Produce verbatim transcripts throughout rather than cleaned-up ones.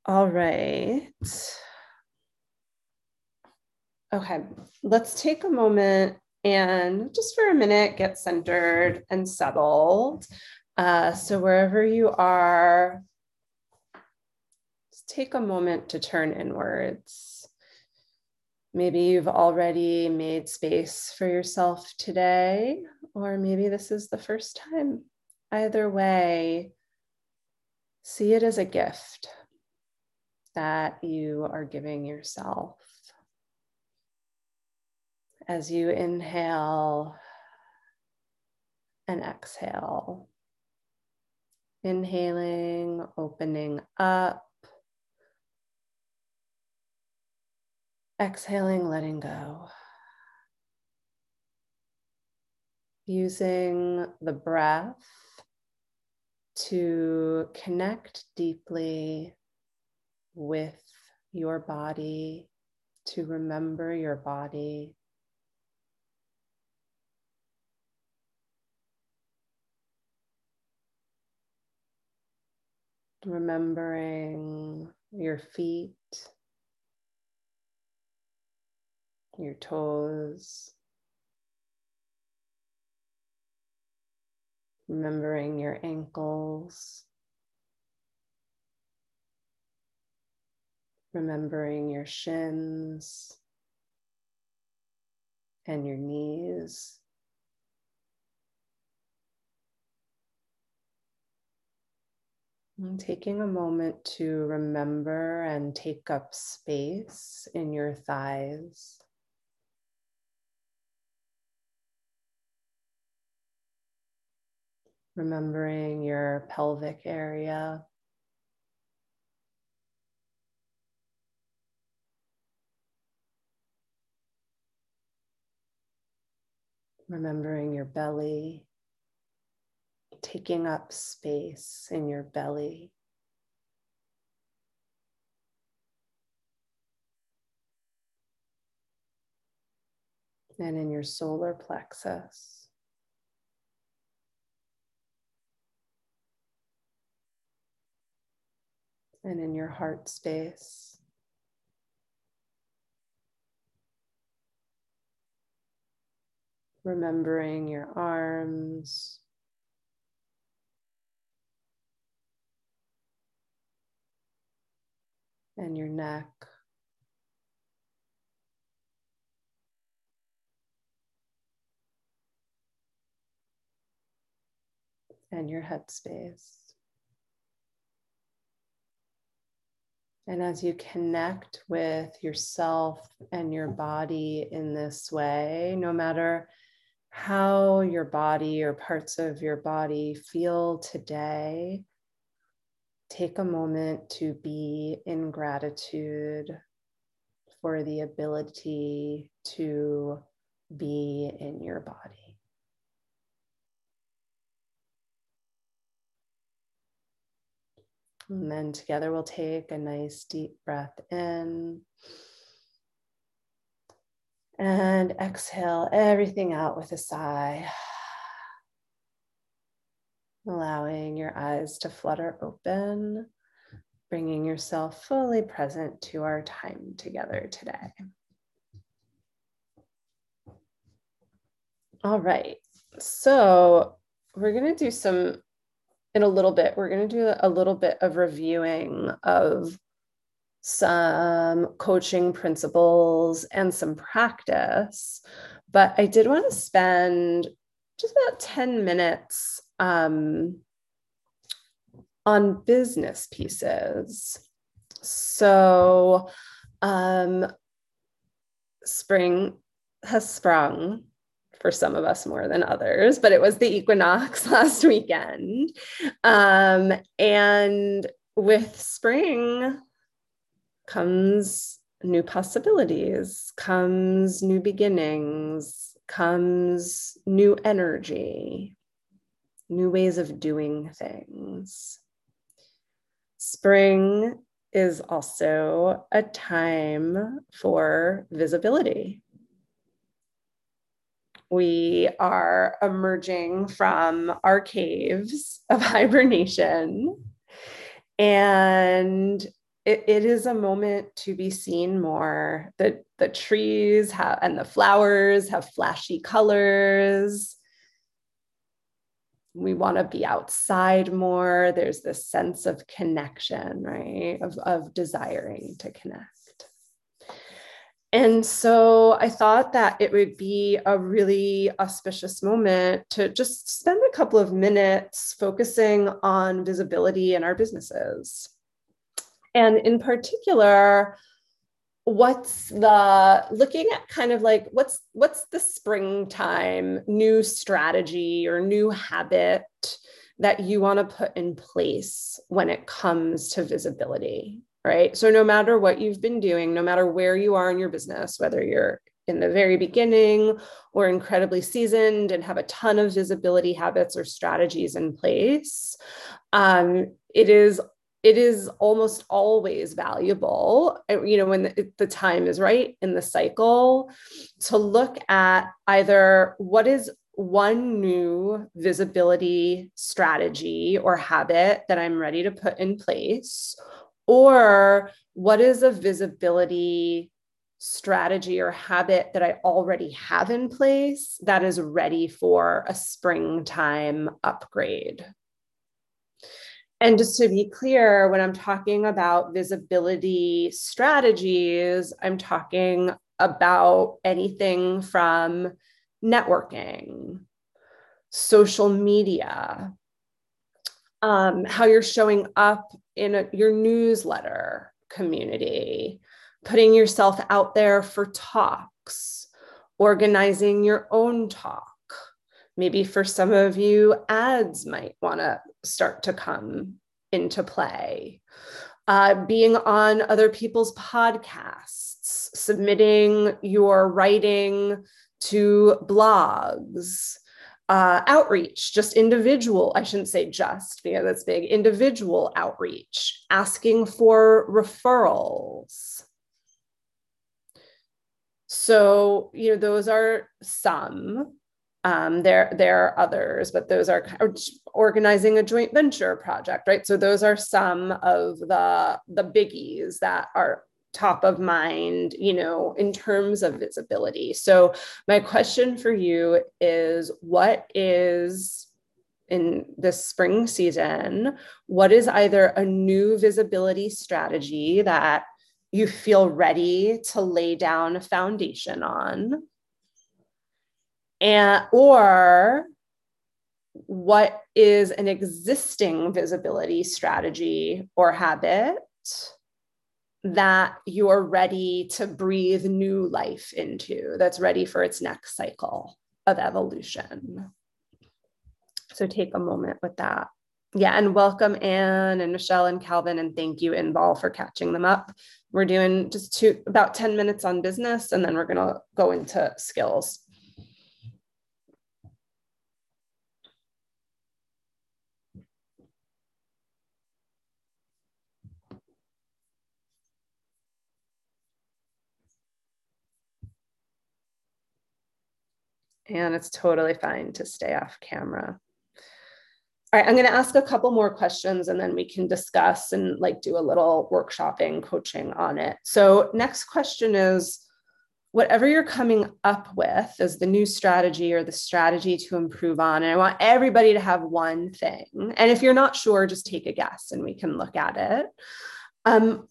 All right. Okay, let's take a moment and just for a minute get centered and settled. Uh, so wherever you are, just take a moment to turn inwards. Maybe you've already made space for yourself today, or maybe this is the first time. Either way, see it as a gift that you are giving yourself. As you inhale and exhale, inhaling, opening up, exhaling, letting go. Using the breath to connect deeply with your body, to remember your body. Remembering your feet, your toes, remembering your ankles, remembering your shins and your knees. And taking a moment to remember and take up space in your thighs. Remembering your pelvic area. Remembering your belly. Taking up space in your belly. And in your solar plexus. And in your heart space. Remembering your arms. And your neck. And your head space. And as you connect with yourself and your body in this way, no matter how your body or parts of your body feel today, take a moment to be in gratitude for the ability to be in your body. And then together we'll take a nice deep breath in and exhale everything out with a sigh. Allowing your eyes to flutter open, bringing yourself fully present to our time together today. All right, so we're going to do some, in a little bit, we're going to do a little bit of reviewing of some coaching principles and some practice, but I did want to spend just about ten minutes um, on business pieces. So um, spring has sprung for some of us more than others, but it was the equinox last weekend. Um, and with spring comes new possibilities, comes new beginnings, comes new energy, new ways of doing things. Spring is also a time for visibility. We are emerging from our caves of hibernation, and it, it is a moment to be seen more. The, the trees have, and the flowers have flashy colors. We want to be outside more. There's this sense of connection, right? Of, of desiring to connect. And so I thought that it would be a really auspicious moment to just spend a couple of minutes focusing on visibility in our businesses. And in particular, what's the looking at kind of like what's what's the springtime new strategy or new habit that you want to put in place when it comes to visibility, right? So no matter what you've been doing, no matter where you are in your business, whether you're in the very beginning or incredibly seasoned and have a ton of visibility habits or strategies in place, um, it is it is almost always valuable, you know, when the, the time is right in the cycle, to look at either what is one new visibility strategy or habit that I'm ready to put in place, or what is a visibility strategy or habit that I already have in place that is ready for a springtime upgrade. And just to be clear, when I'm talking about visibility strategies, I'm talking about anything from networking, social media, um, how you're showing up in a, your newsletter community, putting yourself out there for talks, organizing your own talk. Maybe for some of you, ads might want to start to come into play. Uh, being on other people's podcasts, submitting your writing to blogs, uh, outreach, just individual, I shouldn't say just because that's big, individual outreach, asking for referrals. So, you know, those are some. Um, there, there are others, but those are organizing a joint venture project, right? So those are some of the, the biggies that are top of mind, you know, in terms of visibility. So my question for you is, what is, in this spring season, what is either a new visibility strategy that you feel ready to lay down a foundation on? And or what is an existing visibility strategy or habit that you're ready to breathe new life into, that's ready for its next cycle of evolution? So take a moment with that. Yeah, and welcome Anne and Michelle and Calvin, and thank you Inbal for catching them up. We're doing just two, about ten minutes on business, and then we're gonna go into skills. And it's totally fine to stay off camera. All right, I'm going to ask a couple more questions and then we can discuss and like do a little workshopping, coaching on it. So next question is, whatever you're coming up with as the new strategy or the strategy to improve on, and I want everybody to have one thing. And if you're not sure, just take a guess and we can look at it. Um,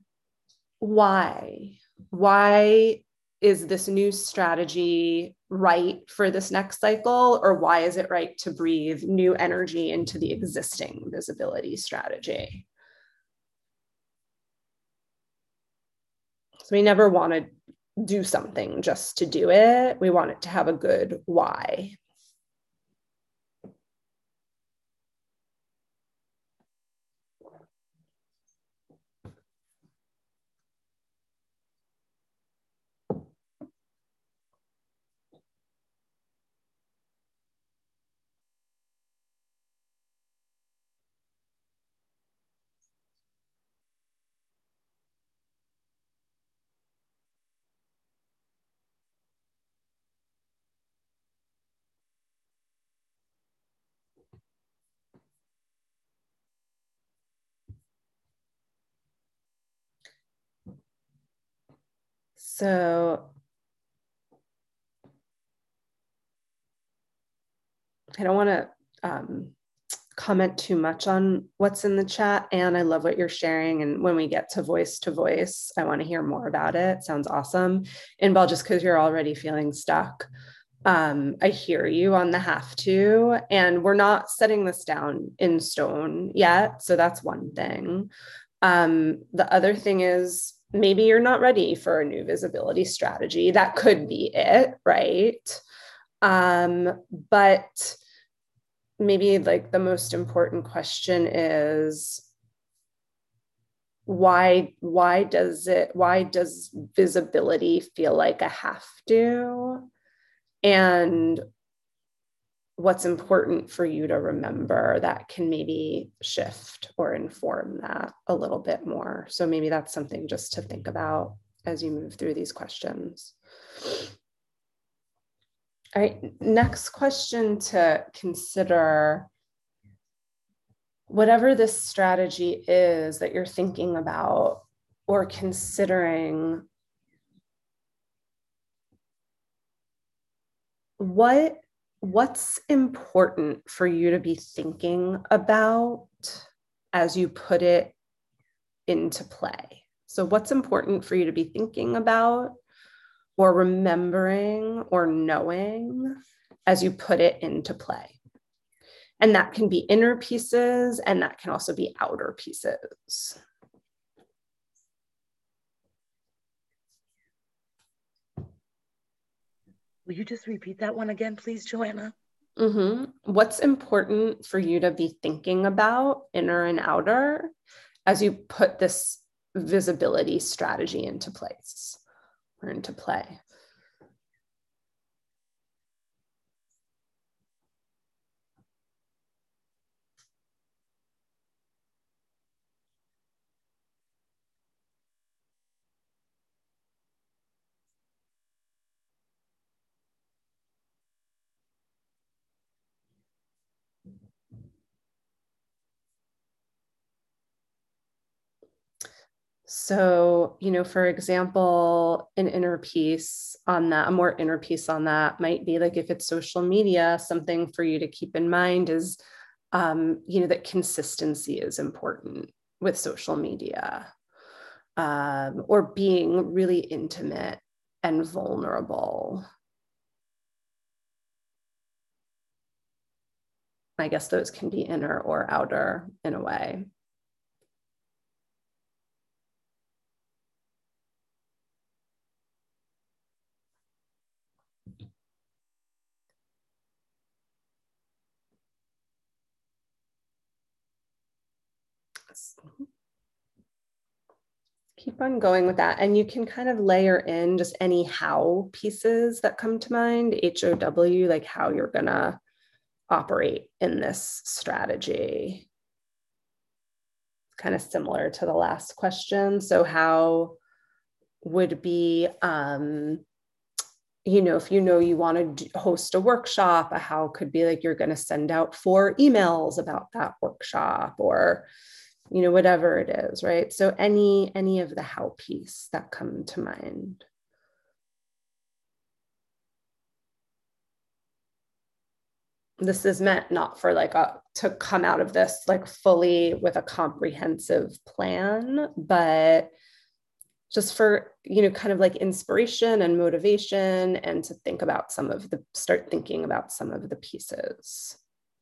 why? Why is this new strategy right for this next cycle, or why is it right to breathe new energy into the existing visibility strategy? So we never want to do something just to do it. We want it to have a good why. So I don't want to um, comment too much on what's in the chat. And I love what you're sharing. And when we get to voice to voice, I want to hear more about it. Sounds awesome. Inbal, just because you're already feeling stuck, um, I hear you on the have to. And we're not setting this down in stone yet. So that's one thing. Um, the other thing is maybe you're not ready for a new visibility strategy. That could be it, right? Um, but maybe like the most important question is why why does it why does visibility feel like a have to, and what's important for you to remember that can maybe shift or inform that a little bit more. So maybe that's something just to think about as you move through these questions. All right, next question to consider: whatever this strategy is that you're thinking about or considering, what what's important for you to be thinking about as you put it into play? So what's important for you to be thinking about or remembering or knowing as you put it into play? And that can be inner pieces, and that can also be outer pieces. Will you just repeat that one again, please, Joanna? Mm-hmm. What's important for you to be thinking about, inner and outer, as you put this visibility strategy into place or into play? So, you know, for example, an inner piece on that, a more inner piece on that might be like, if it's social media, something for you to keep in mind is, um, you know, that consistency is important with social media, um, or being really intimate and vulnerable. I guess those can be inner or outer in a way. Keep on going with that. And you can kind of layer in just any how pieces that come to mind, H O W, like how you're going to operate in this strategy. Kind of similar to the last question. So how would be, um, you know, if you know you want to host a workshop, a how could be like you're going to send out four emails about that workshop, or, you know, whatever it is, right? So any any of the how piece that come to mind. This is meant not for like a to come out of this like fully with a comprehensive plan, but just for, you know, kind of like inspiration and motivation, and to think about some of the start thinking about some of the pieces.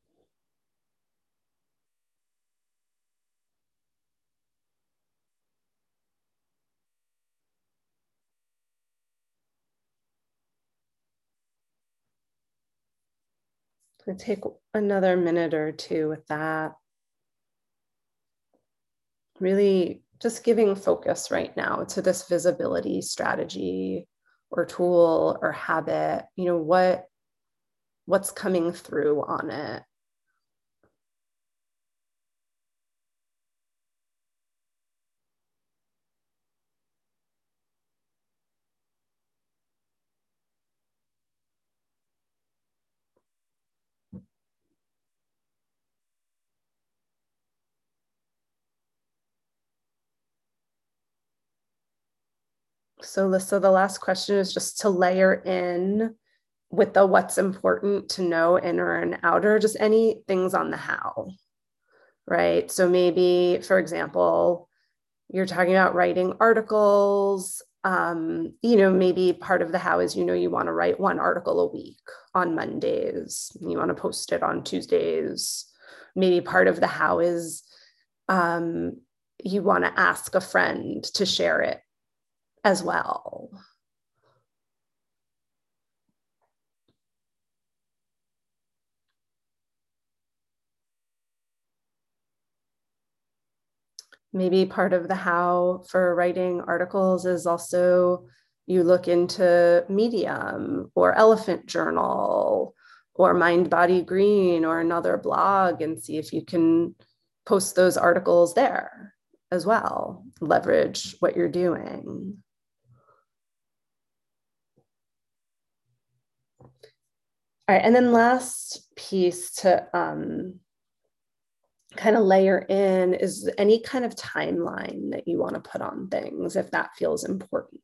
I'm gonna take another minute or two with that. Really just giving focus right now to this visibility strategy or tool or habit. You know, what what's coming through on it. So, Lisa, the last question is just to layer in with the what's important to know, inner and outer, just any things on the how, right? So maybe, for example, you're talking about writing articles. Um, you know, maybe part of the how is, you know, you want to write one article a week on Mondays. You want to post it on Tuesdays. Maybe part of the how is um, you want to ask a friend to share it as well. Maybe part of the how for writing articles is also you look into Medium or Elephant Journal or Mind Body Green or another blog and see if you can post those articles there as well. Leverage what you're doing. All right, and then last piece to um, kind of layer in is any kind of timeline that you want to put on things if that feels important.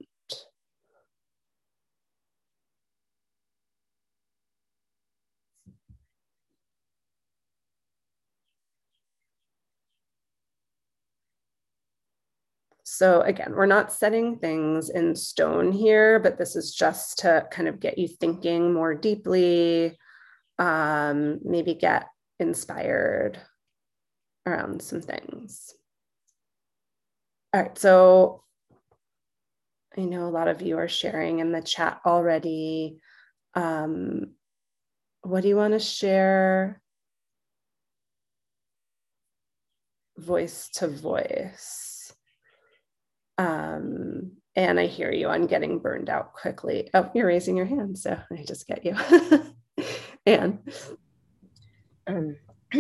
So again, we're not setting things in stone here, but this is just to kind of get you thinking more deeply, um, maybe get inspired around some things. All right, so I know a lot of you are sharing in the chat already. Um, what do you want to share voice to voice? Um, and I hear you on getting burned out quickly. Oh, you're raising your hand, so I just get you. Anne. Um,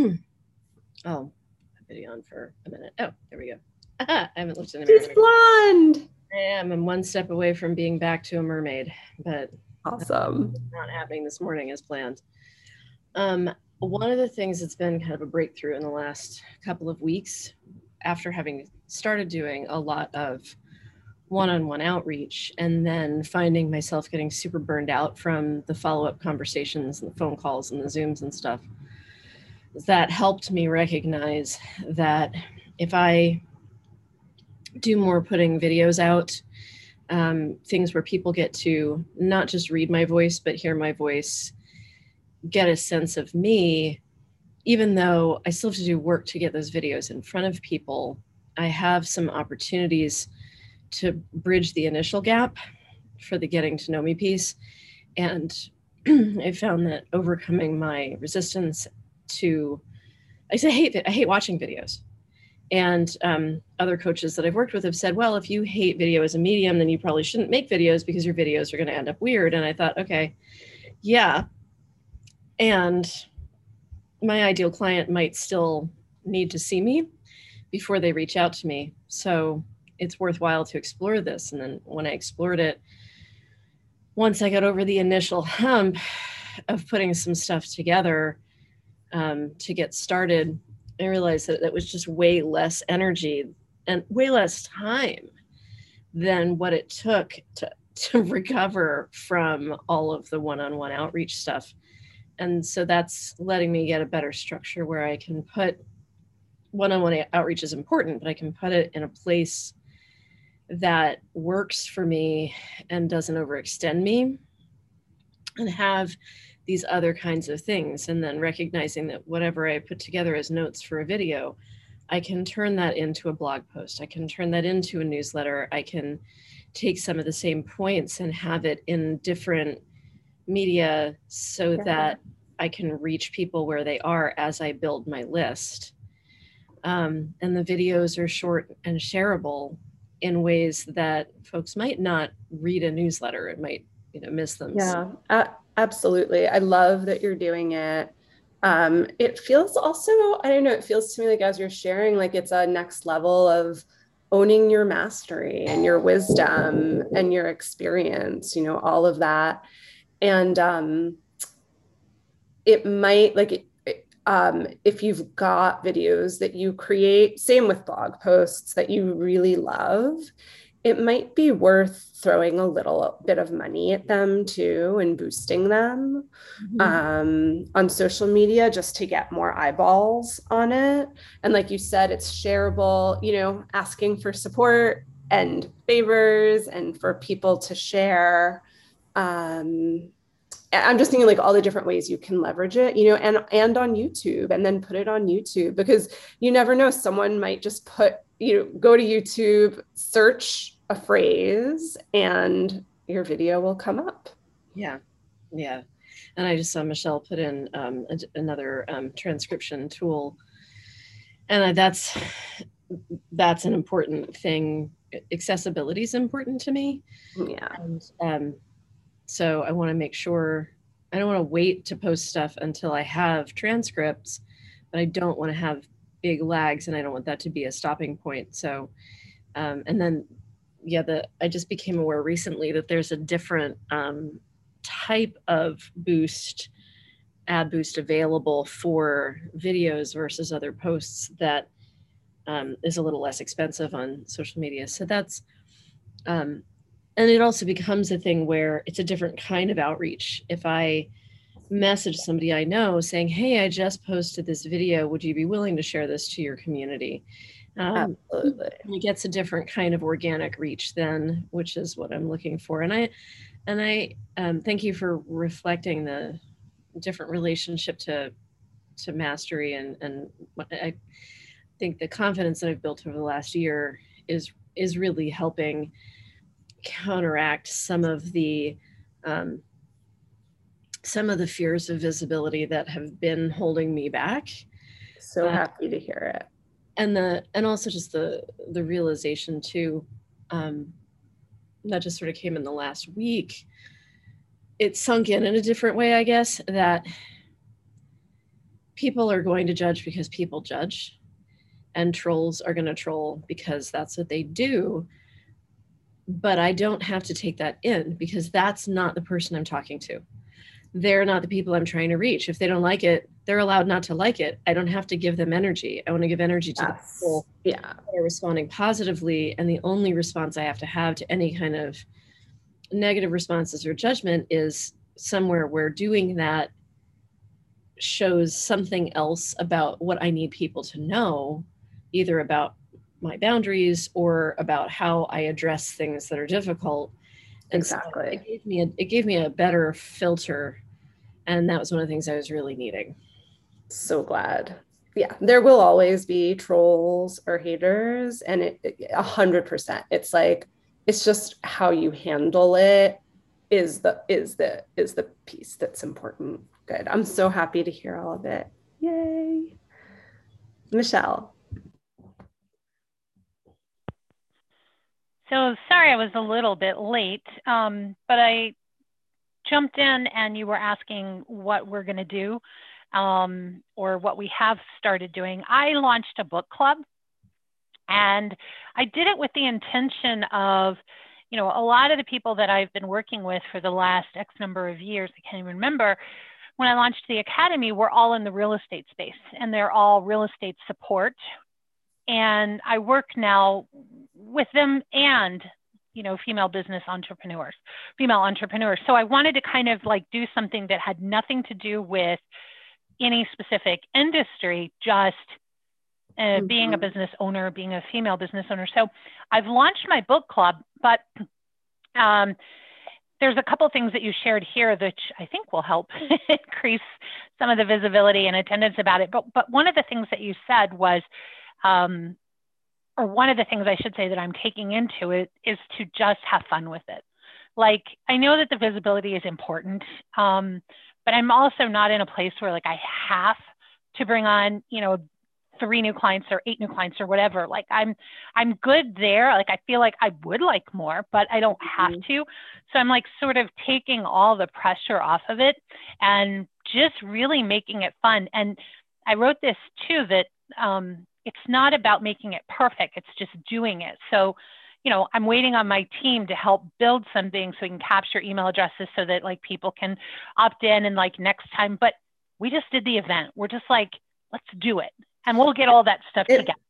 oh, video on for a minute. Oh, there we go. I haven't looked in the mirror. She's blonde. I am. I'm one step away from being back to a mermaid, but awesome. Not happening this morning as planned. Um, one of the things that's been kind of a breakthrough in the last couple of weeks, after having started doing a lot of one-on-one outreach and then finding myself getting super burned out from the follow-up conversations and the phone calls and the Zooms and stuff, that helped me recognize that if I do more putting videos out, um, things where people get to not just read my voice, but hear my voice, get a sense of me, even though I still have to do work to get those videos in front of people, I have some opportunities to bridge the initial gap for the getting to know me piece. And I found that overcoming my resistance to, I say, I hate it. I hate watching videos. And um, other coaches that I've worked with have said, well, if you hate video as a medium, then you probably shouldn't make videos because your videos are going to end up weird. And I thought, okay, yeah. And my ideal client might still need to see me before they reach out to me. So it's worthwhile to explore this. And then when I explored it, once I got over the initial hump of putting some stuff together um, to get started, I realized that it was just way less energy and way less time than what it took to, to recover from all of the one-on-one outreach stuff. And so that's letting me get a better structure where I can put one-on-one outreach is important, but I can put it in a place that works for me and doesn't overextend me, and have these other kinds of things. And then recognizing that whatever I put together as notes for a video, I can turn that into a blog post. I can turn that into a newsletter. I can take some of the same points and have it in different media so yeah. that I can reach people where they are as I build my list. Um, and the videos are short and shareable in ways that folks might not read a newsletter. It might, you know, miss them. Yeah, uh, absolutely. I love that you're doing it. Um, it feels also, I don't know, it feels to me like as you're sharing, like it's a next level of owning your mastery and your wisdom and your experience, you know, all of that. And um, it might like, um, if you've got videos that you create, same with blog posts that you really love, it might be worth throwing a little bit of money at them too and boosting them Mhm. um, on social media just to get more eyeballs on it. And like you said, it's shareable, you know, asking for support and favors and for people to share. Um, I'm just thinking like all the different ways you can leverage it, you know, and and on YouTube and then put it on YouTube because you never know, someone might just put, you know, go to YouTube, search a phrase and your video will come up. Yeah. Yeah. And I just saw Michelle put in um, a, another um, transcription tool. And uh, that's that's an important thing. Accessibility is important to me. Yeah. And um, so I want to make sure, I don't want to wait to post stuff until I have transcripts, but I don't want to have big lags and I don't want that to be a stopping point. So, um, and then, yeah, the I just became aware recently that there's a different um, type of boost, ad boost available for videos versus other posts that um, is a little less expensive on social media. So that's, um, and it also becomes a thing where it's a different kind of outreach. If I message somebody I know saying, hey, I just posted this video, would you be willing to share this to your community? Um, Absolutely. it gets a different kind of organic reach then, which is what I'm looking for. And I, and I um, thank you for reflecting the different relationship to, to mastery. And, and I think the confidence that I've built over the last year is, is really helping counteract some of the, um, some of the fears of visibility that have been holding me back. So Uh, happy to hear it. and the, and also just the, the realization too, um, that just sort of came in the last week. It sunk in in a different way, I guess, that people are going to judge because people judge, and trolls are going to troll because that's what they do. But I don't have to take that in because that's not the person I'm talking to. They're not the people I'm trying to reach. If they don't like it, they're allowed not to like it. I don't have to give them energy. I want to give energy to Yes. the people Yeah. that are responding positively. And the only response I have to have to any kind of negative responses or judgment is somewhere where doing that shows something else about what I need people to know, either about my boundaries or about how I address things that are difficult. And Exactly. So it gave me a, it gave me a better filter. And that was one of the things I was really needing. So glad. Yeah, there will always be trolls or haters, and it a hundred percent. It's like it's just how you handle it is the is the is the piece that's important. Good. I'm so happy to hear all of it. Yay. Michelle. So sorry I was a little bit late, um, but I jumped in and you were asking what we're going to do um, or what we have started doing. I launched a book club, and I did it with the intention of, you know, a lot of the people that I've been working with for the last X number of years, I can't even remember, when I launched the Academy, we're all in the real estate space, and they're all real estate support. And I work now with them and, you know, female business entrepreneurs, female entrepreneurs. So I wanted to kind of like do something that had nothing to do with any specific industry, just uh, mm-hmm. being a business owner, being a female business owner. So I've launched my book club, but um, there's a couple things that you shared here that I think will help increase some of the visibility and attendance about it. But, but one of the things that you said was, um, or one of the things I should say that I'm taking into it is to just have fun with it. Like, I know that the visibility is important, um, but I'm also not in a place where like I have to bring on, you know, three new clients or eight new clients or whatever. Like I'm, I'm good there. Like, I feel like I would like more, but I don't have mm-hmm. to. So I'm like sort of taking all the pressure off of it and just really making it fun. And I wrote this too, that, um, it's not about making it perfect. It's just doing it. So, you know, I'm waiting on my team to help build something so we can capture email addresses so that like people can opt in and like next time, but we just did the event. We're just like, let's do it. And we'll get all that stuff it, together.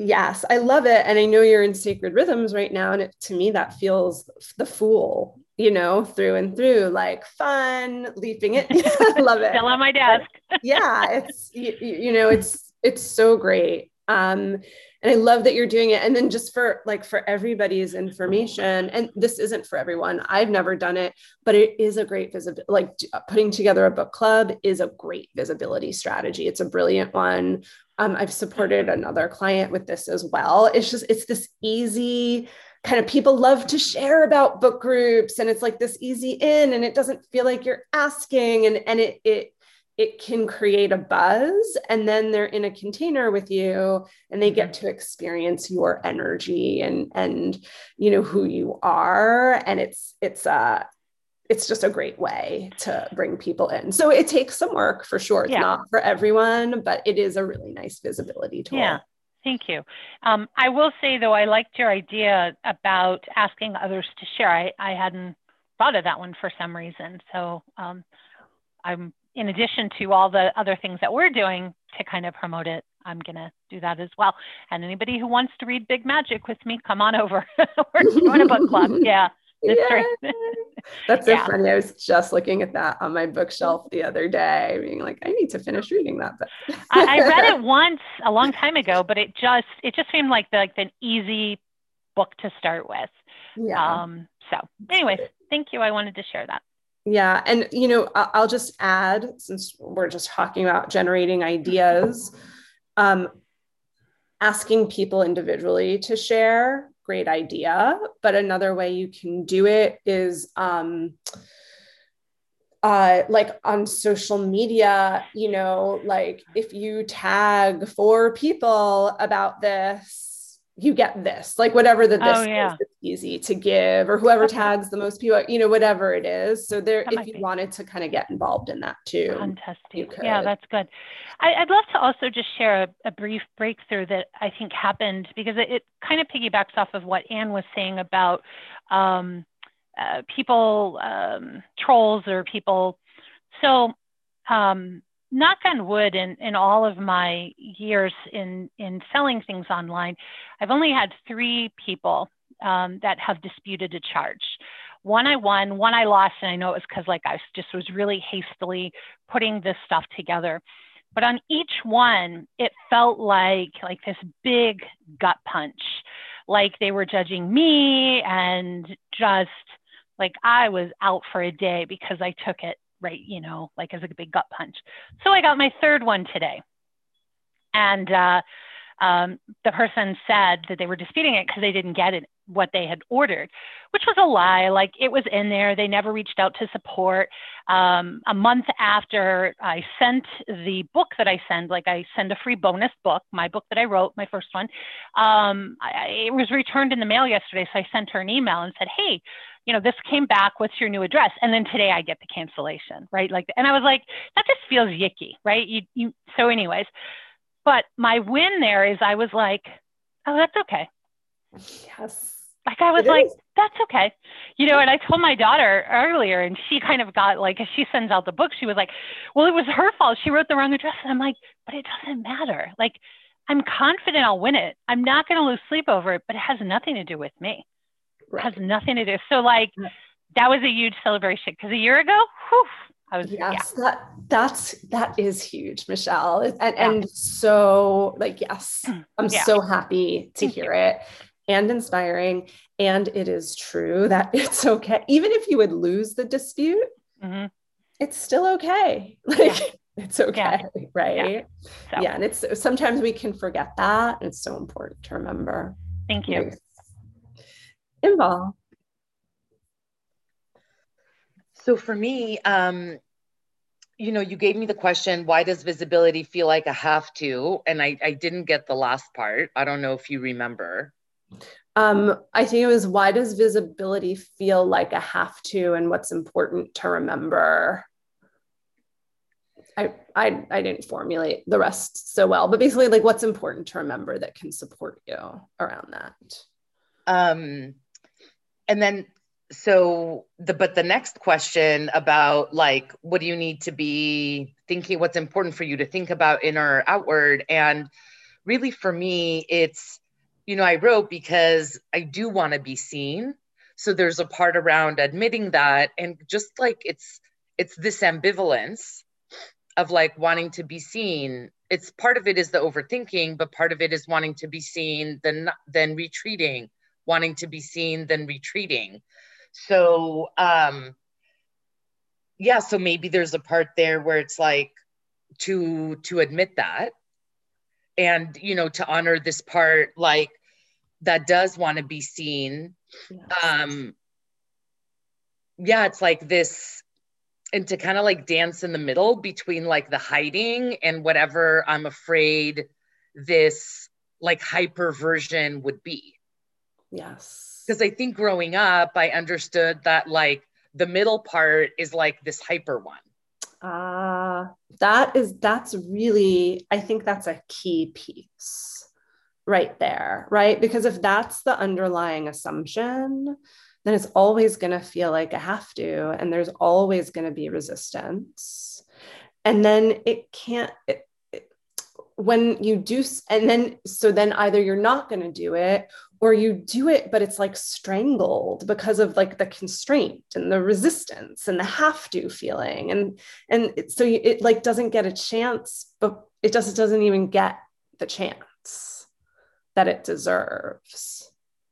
Yes, I love it. And I know you're in Sacred Rhythms right now. And it, to me, that feels the Fool, you know, through and through, like fun, leaping it. I love it. Still on my desk. Yeah, it's, you, you know, it's, it's so great. Um, and I love that you're doing it. And then just for like, for everybody's information, and this isn't for everyone, I've never done it, but it is a great visibility, like putting together a book club is a great visibility strategy. It's a brilliant one. Um, I've supported another client with this as well. It's just, it's this easy kind of, people love to share about book groups, and it's like this easy in, and it doesn't feel like you're asking, and, and it, it, it can create a buzz, and then they're in a container with you and they get to experience your energy and, and, you know, who you are. And it's, it's, uh, it's just a great way to bring people in. So it takes some work for sure. It's yeah. not for everyone, but it is a really nice visibility tool. Yeah. Thank you. Um, I will say though, I liked your idea about asking others to share. I, I hadn't thought of that one for some reason. So um, I'm, in addition to all the other things that we're doing to kind of promote it, I'm going to do that as well. And anybody who wants to read Big Magic with me, come on over. We're doing a book club. Yeah. That's yeah. That's so yeah. funny. I was just looking at that on my bookshelf the other day, being like, I need to finish reading that book. I, I read it once a long time ago, but it just, it just seemed like the, like an easy book to start with. Yeah. Um, so anyways, thank you. I wanted to share that. Yeah. And, you know, I'll just add, since we're just talking about generating ideas, um, asking people individually to share, great idea. But another way you can do it is, um, uh, like on social media, you know, like if you tag four people about this, you get this, like whatever the this oh, yeah. is, it's easy to give, or whoever tags the most people, you know, whatever it is. So there, that if you be. wanted to kind of get involved in that too. Fantastic. Yeah, that's good. I, I'd love to also just share a, a brief breakthrough that I think happened, because it, it kind of piggybacks off of what Anne was saying about um, uh, people, um, trolls or people. So um, knock on wood, in, in all of my years in, in selling things online, I've only had three people um, that have disputed a charge. One I won, one I lost, and I know it was because like I just was really hastily putting this stuff together. But on each one, it felt like, like this big gut punch, like they were judging me, and just like I was out for a day because I took it right, you know, like as a big gut punch. So I got my third one today. And uh, um, the person said that they were disputing it because they didn't get it, what they had ordered, which was a lie. Like it was in there. They never reached out to support. Um, a month after I sent the book that I send, like I send a free bonus book, my book that I wrote, my first one, um, I, it was returned in the mail yesterday. So I sent her an email and said, hey, you know, this came back, what's your new address? And then today I get the cancellation, right? Like, and I was like, that just feels yicky, right? You, you, so anyways, but my win there is I was like, oh, that's okay. Yes. Like, I was like, that's okay. You know, and I told my daughter earlier, and she kind of got like, as she sends out the book, she was like, well, it was her fault. She wrote the wrong address. And I'm like, but it doesn't matter. Like, I'm confident I'll win it. I'm not going to lose sleep over it, but it has nothing to do with me. Right. Has nothing to do. So like that was a huge celebration, because a year ago, whew, I was, yes, yeah. that that's, that is huge, Michelle. And, yeah. and so like, yes, I'm yeah. so happy to Thank hear you. it, and inspiring. And it is true that it's okay. Even if you would lose the dispute, mm-hmm. it's still okay. Like yeah. it's okay. Yeah. Right. Yeah. So. yeah. And it's, sometimes we can forget that. And it's so important to remember. Thank you. Nice. Involved. So for me, um, you know, you gave me the question, why does visibility feel like a have to? And I, I didn't get the last part. I don't know if you remember. Um, I think it was, why does visibility feel like a have to, and what's important to remember? I, I, I didn't formulate the rest so well, but basically like what's important to remember that can support you around that. Um, and then, so the, but the next question about like, what do you need to be thinking, what's important for you to think about inner or outward? And really for me, it's, you know, I wrote because I do want to be seen. So there's a part around admitting that, and just like it's it's this ambivalence of like wanting to be seen. It's part of it is the overthinking, but part of it is wanting to be seen, then then retreating, wanting to be seen, then retreating. So um yeah, so maybe there's a part there where it's like to to admit that, and you know, to honor this part like that does want to be seen. Yes. Um yeah, it's like this, and to kind of like dance in the middle between like the hiding and whatever I'm afraid this like hyper version would be. Yes. Because I think growing up, I understood that like the middle part is like this hyper one. Ah, uh, that is, that's really, I think that's a key piece right there, right? Because if that's the underlying assumption, then it's always going to feel like I have to, and there's always going to be resistance. And then it can't, it, it, when you do, and then, so then either you're not going to do it, or you do it, but it's like strangled because of like the constraint and the resistance and the have to feeling. And, and it, so you, it like doesn't get a chance, but it just doesn't even get the chance that it deserves.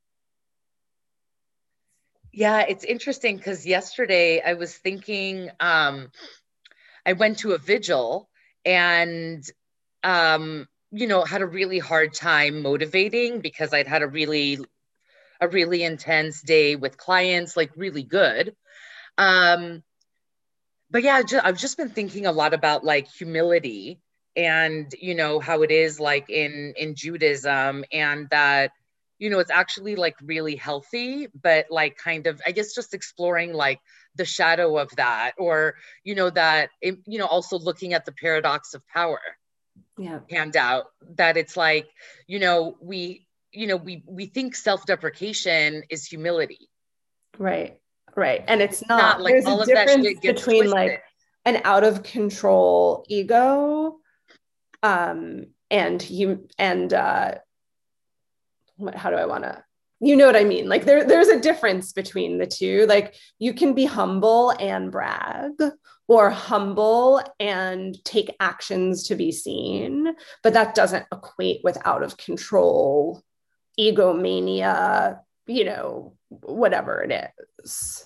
Yeah, it's interesting because yesterday I was thinking, um, I went to a vigil and, um, you know, had a really hard time motivating because I'd had a really, a really intense day with clients, like really good. Um, but yeah, just, I've just been thinking a lot about like humility and, you know, how it is like in, in Judaism, and that, you know, it's actually like really healthy, but like kind of, I guess, just exploring like the shadow of that, or, you know, that, it, you know, also looking at the paradox of power. Yeah. Handout, that it's like, you know, we, you know, we, we think self-deprecation is humility. Right. Right. And it's, it's not, not, like there's all a of that difference shit gets between twisted. Like an out of control ego, um, and you, and, uh, what, how do I want to, you know what I mean? Like there, there's a difference between the two. Like you can be humble and brag, or humble and take actions to be seen, but that doesn't equate with out of control, egomania, you know, whatever it is.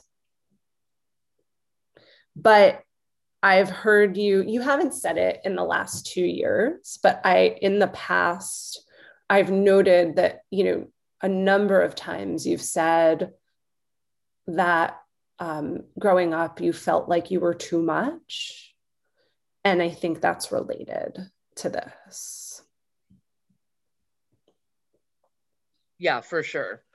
But I've heard you, you haven't said it in the last two years, but I, in the past, I've noted that, you know, a number of times you've said that um, growing up, you felt like you were too much. And I think that's related to this. Yeah, for sure.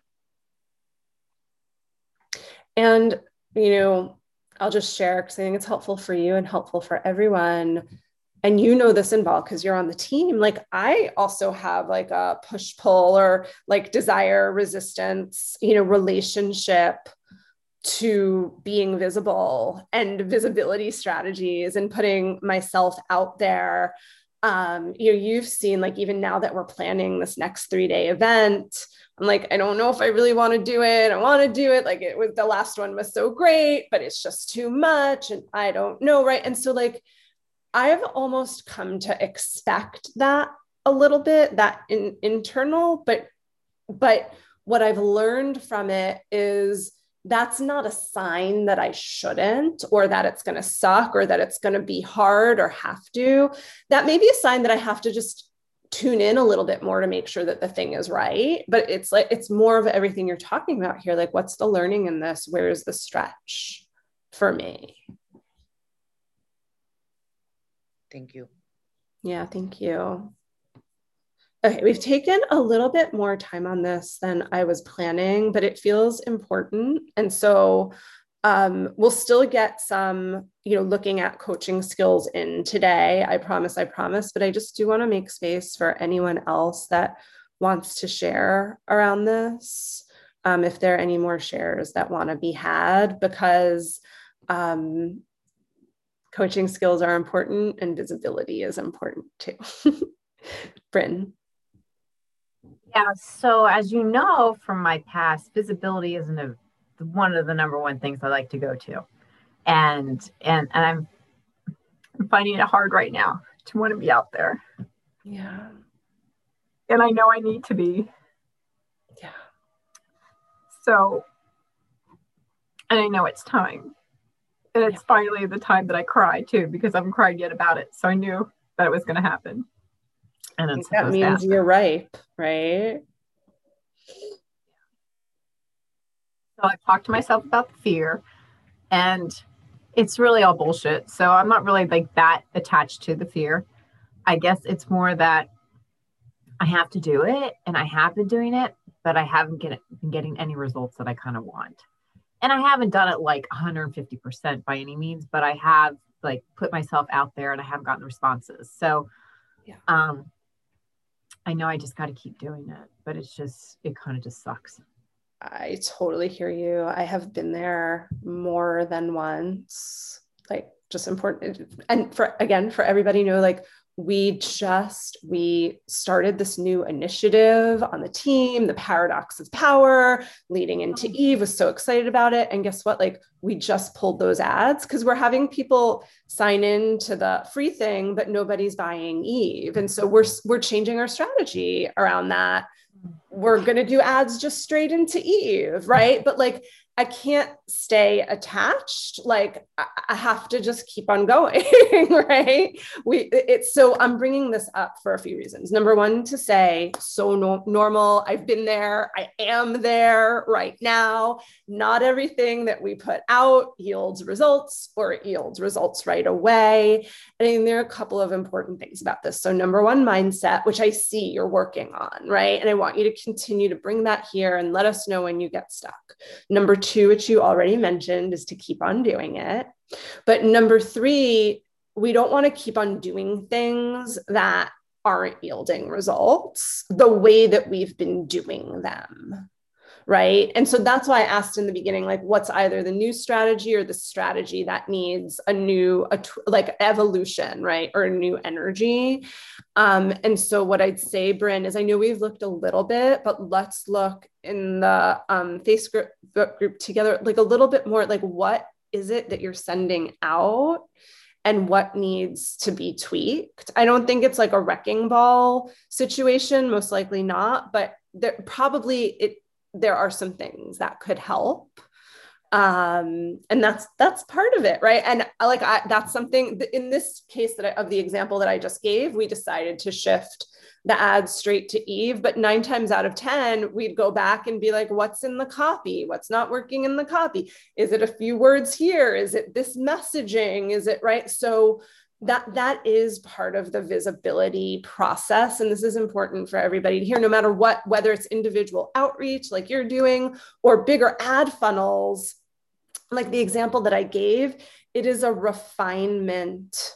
And, you know, I'll just share because I think it's helpful for you and helpful for everyone. And you know this involved because you're on the team. Like I also have like a push pull or like desire resistance, you know, relationship to being visible and visibility strategies and putting myself out there. Um, you know, you've seen like even now that we're planning this next three day event, I'm like, I don't know if I really want to do it. I want to do it. Like it was, the last one was so great, but it's just too much. And I don't know. Right. And so like, I've almost come to expect that a little bit, that in, internal, but, but what I've learned from it is that's not a sign that I shouldn't, or that it's going to suck, or that it's going to be hard or have to. That may be a sign that I have to just tune in a little bit more to make sure that the thing is right. But it's like, it's more of everything you're talking about here. Like, what's the learning in this? Where is the stretch for me? Thank you. Yeah, thank you. Okay, we've taken a little bit more time on this than I was planning, but it feels important. And so um, we'll still get some, you know, looking at coaching skills in today. I promise, I promise, but I just do want to make space for anyone else that wants to share around this. Um, if there are any more shares that want to be had, because um, coaching skills are important and visibility is important too. Bryn. Yeah. So as you know from my past, visibility isn't a, one of the number one things I like to go to. And and and I'm, I'm finding it hard right now to want to be out there. Yeah. And I know I need to be. Yeah. So, and I know it's time. And it's yeah. finally the time that I cry too, because I haven't cried yet about it. So I knew that it was going to happen. And it's that means you're ripe, right? So I talked to myself about the fear, and it's really all bullshit. So I'm not really like that attached to the fear. I guess it's more that I have to do it, and I have been doing it, but I haven't get, been getting any results that I kind of want. And I haven't done it like one hundred fifty percent by any means, but I have like put myself out there and I have gotten responses. So yeah. um, I know I just got to keep doing it, but it's just, it kind of just sucks. I totally hear you. I have been there more than once, like just important. And for, again, for everybody know, like we just, we started this new initiative on the team, the Paradox of Power, leading into Eve, was so excited about it. And guess what? Like we just pulled those ads because we're having people sign in to the free thing, but nobody's buying Eve. And so we're, we're changing our strategy around that. We're going to do ads just straight into Eve, right? But like, I can't stay attached. Like I have to just keep on going, right? We, it's so I'm bringing this up for a few reasons. Number one, to say so no, normal. I've been there. I am there right now. Not everything that we put out yields results or it yields results right away. I mean, there are a couple of important things about this. So number one, mindset, which I see you're working on, right? And I want you to continue to bring that here and let us know when you get stuck. Number two, Two, which you already mentioned, is to keep on doing it. But number three, we don't want to keep on doing things that aren't yielding results the way that we've been doing them. Right. And so that's why I asked in the beginning, like, what's either the new strategy or the strategy that needs a new, a, like evolution, right? Or a new energy. Um, and so what I'd say, Bryn, is I know we've looked a little bit, but let's look in the um, Facebook group together, like a little bit more, like what is it that you're sending out and what needs to be tweaked? I don't think it's like a wrecking ball situation, most likely not, but there probably it, there are some things that could help. Um, and that's, that's part of it. Right. And like, I, that's something in this case that I, of the example that I just gave, we decided to shift the ads straight to Eve, but nine times out of ten, we'd go back and be like, what's in the copy? What's not working in the copy? Is it a few words here? Is it this messaging? Is it right? So that that is part of the visibility process. And this is important for everybody to hear, no matter what, whether it's individual outreach like you're doing or bigger ad funnels, like the example that I gave, it is a refinement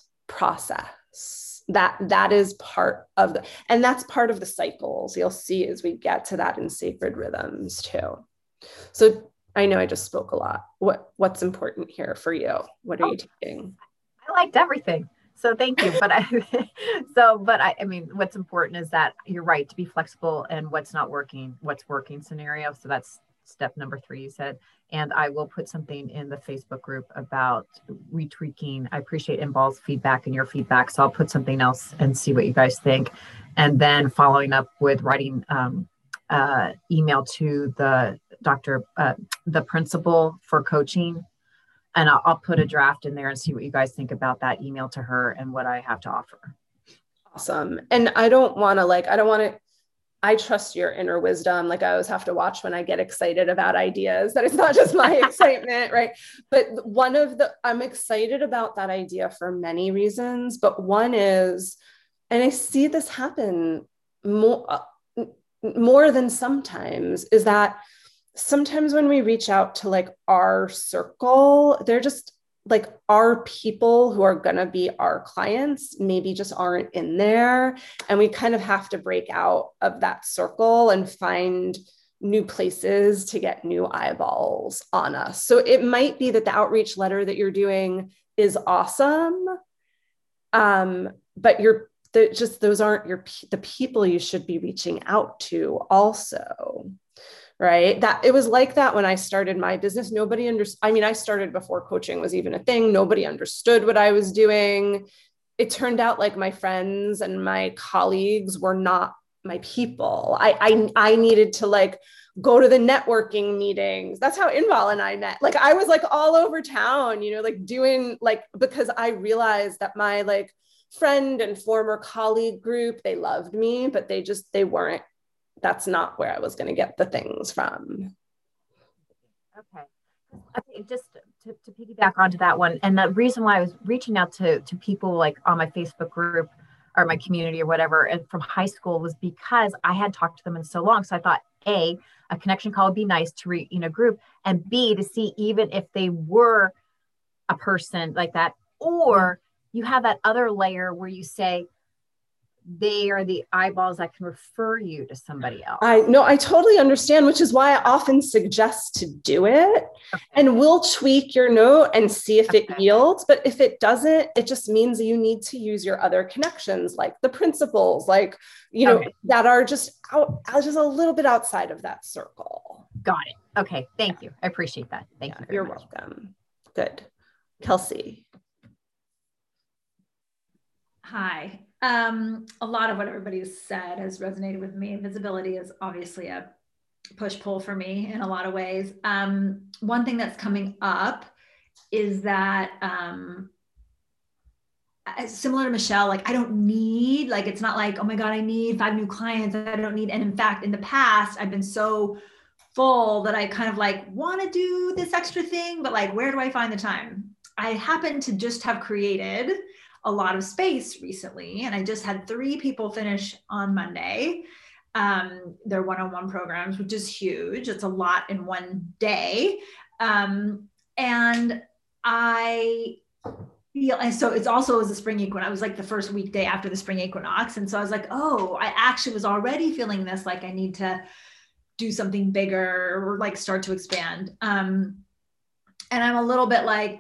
process. That that is part of the, and that's part of the cycles you'll see as we get to that in Sacred Rhythms too. So I know I just spoke a lot. What what's important here for you? What are oh. you taking? I liked everything. So thank you. But I, so, but I, I mean, what's important is that you're right to be flexible and what's not working, what's working scenario. So that's step number three, you said, and I will put something in the Facebook group about retweaking. I appreciate Inball's feedback and your feedback. So I'll put something else and see what you guys think. And then following up with writing um, uh, email to the doctor, uh, the principal for coaching. And I'll, I'll put a draft in there and see what you guys think about that email to her and what I have to offer. Awesome. And I don't want to like, I don't want to, I trust your inner wisdom. Like I always have to watch when I get excited about ideas, that it's not just my excitement, right? But one of the, I'm excited about that idea for many reasons, but one is, and I see this happen more, more than sometimes, is that sometimes when we reach out to like our circle, they're just like our people who are going to be our clients, maybe just aren't in there. And we kind of have to break out of that circle and find new places to get new eyeballs on us. So it might be that the outreach letter that you're doing is awesome. Um, but you're that just, those aren't your, the people you should be reaching out to also. Right. That it was like that when I started my business. Nobody understood. I mean, I started before coaching was even a thing. Nobody understood what I was doing. It turned out like my friends and my colleagues were not my people. I, I, I needed to like go to the networking meetings. That's how Inval and I met. Like I was like all over town, you know, like doing like, because I realized that my like friend and former colleague group, they loved me, but they just, they weren't, that's not where I was going to get the things from. Okay. Okay. Just to, to piggyback onto that one. And the reason why I was reaching out to, to people like on my Facebook group or my community or whatever, and from high school was because I had talked to them in so long. So I thought, A, a connection call would be nice to reach in a group, and B, to see even if they were a person like that, or you have that other layer where you say, they are the eyeballs that can refer you to somebody else. I no, I totally understand, which is why I often suggest to do it. Okay. And we'll tweak your note and see if okay. it yields. But if it doesn't, it just means you need to use your other connections, like the principals, like, you know, okay. that are just out, just a little bit outside of that circle. Got it. Okay. Thank you. I appreciate that. Thank yeah, you. Very you're much. welcome. Good. Kelsey. Hi. Um, a lot of what everybody's said has resonated with me. Visibility is obviously a push-pull for me in a lot of ways. Um, one thing that's coming up is that um, similar to Michelle, like I don't need, like it's not like, oh my God, I need five new clients. I don't need, and in fact, in the past, I've been so full that I kind of like want to do this extra thing, but like, where do I find the time? I happen to just have created a lot of space recently. And I just had three people finish on Monday, um, their one-on-one programs, which is huge. It's a lot in one day. Um, and I feel, and so it's also as a spring equinox. I was like the first weekday after the spring equinox. And so I was like, oh, I actually was already feeling this, like I need to do something bigger or like start to expand. Um, and I'm a little bit like,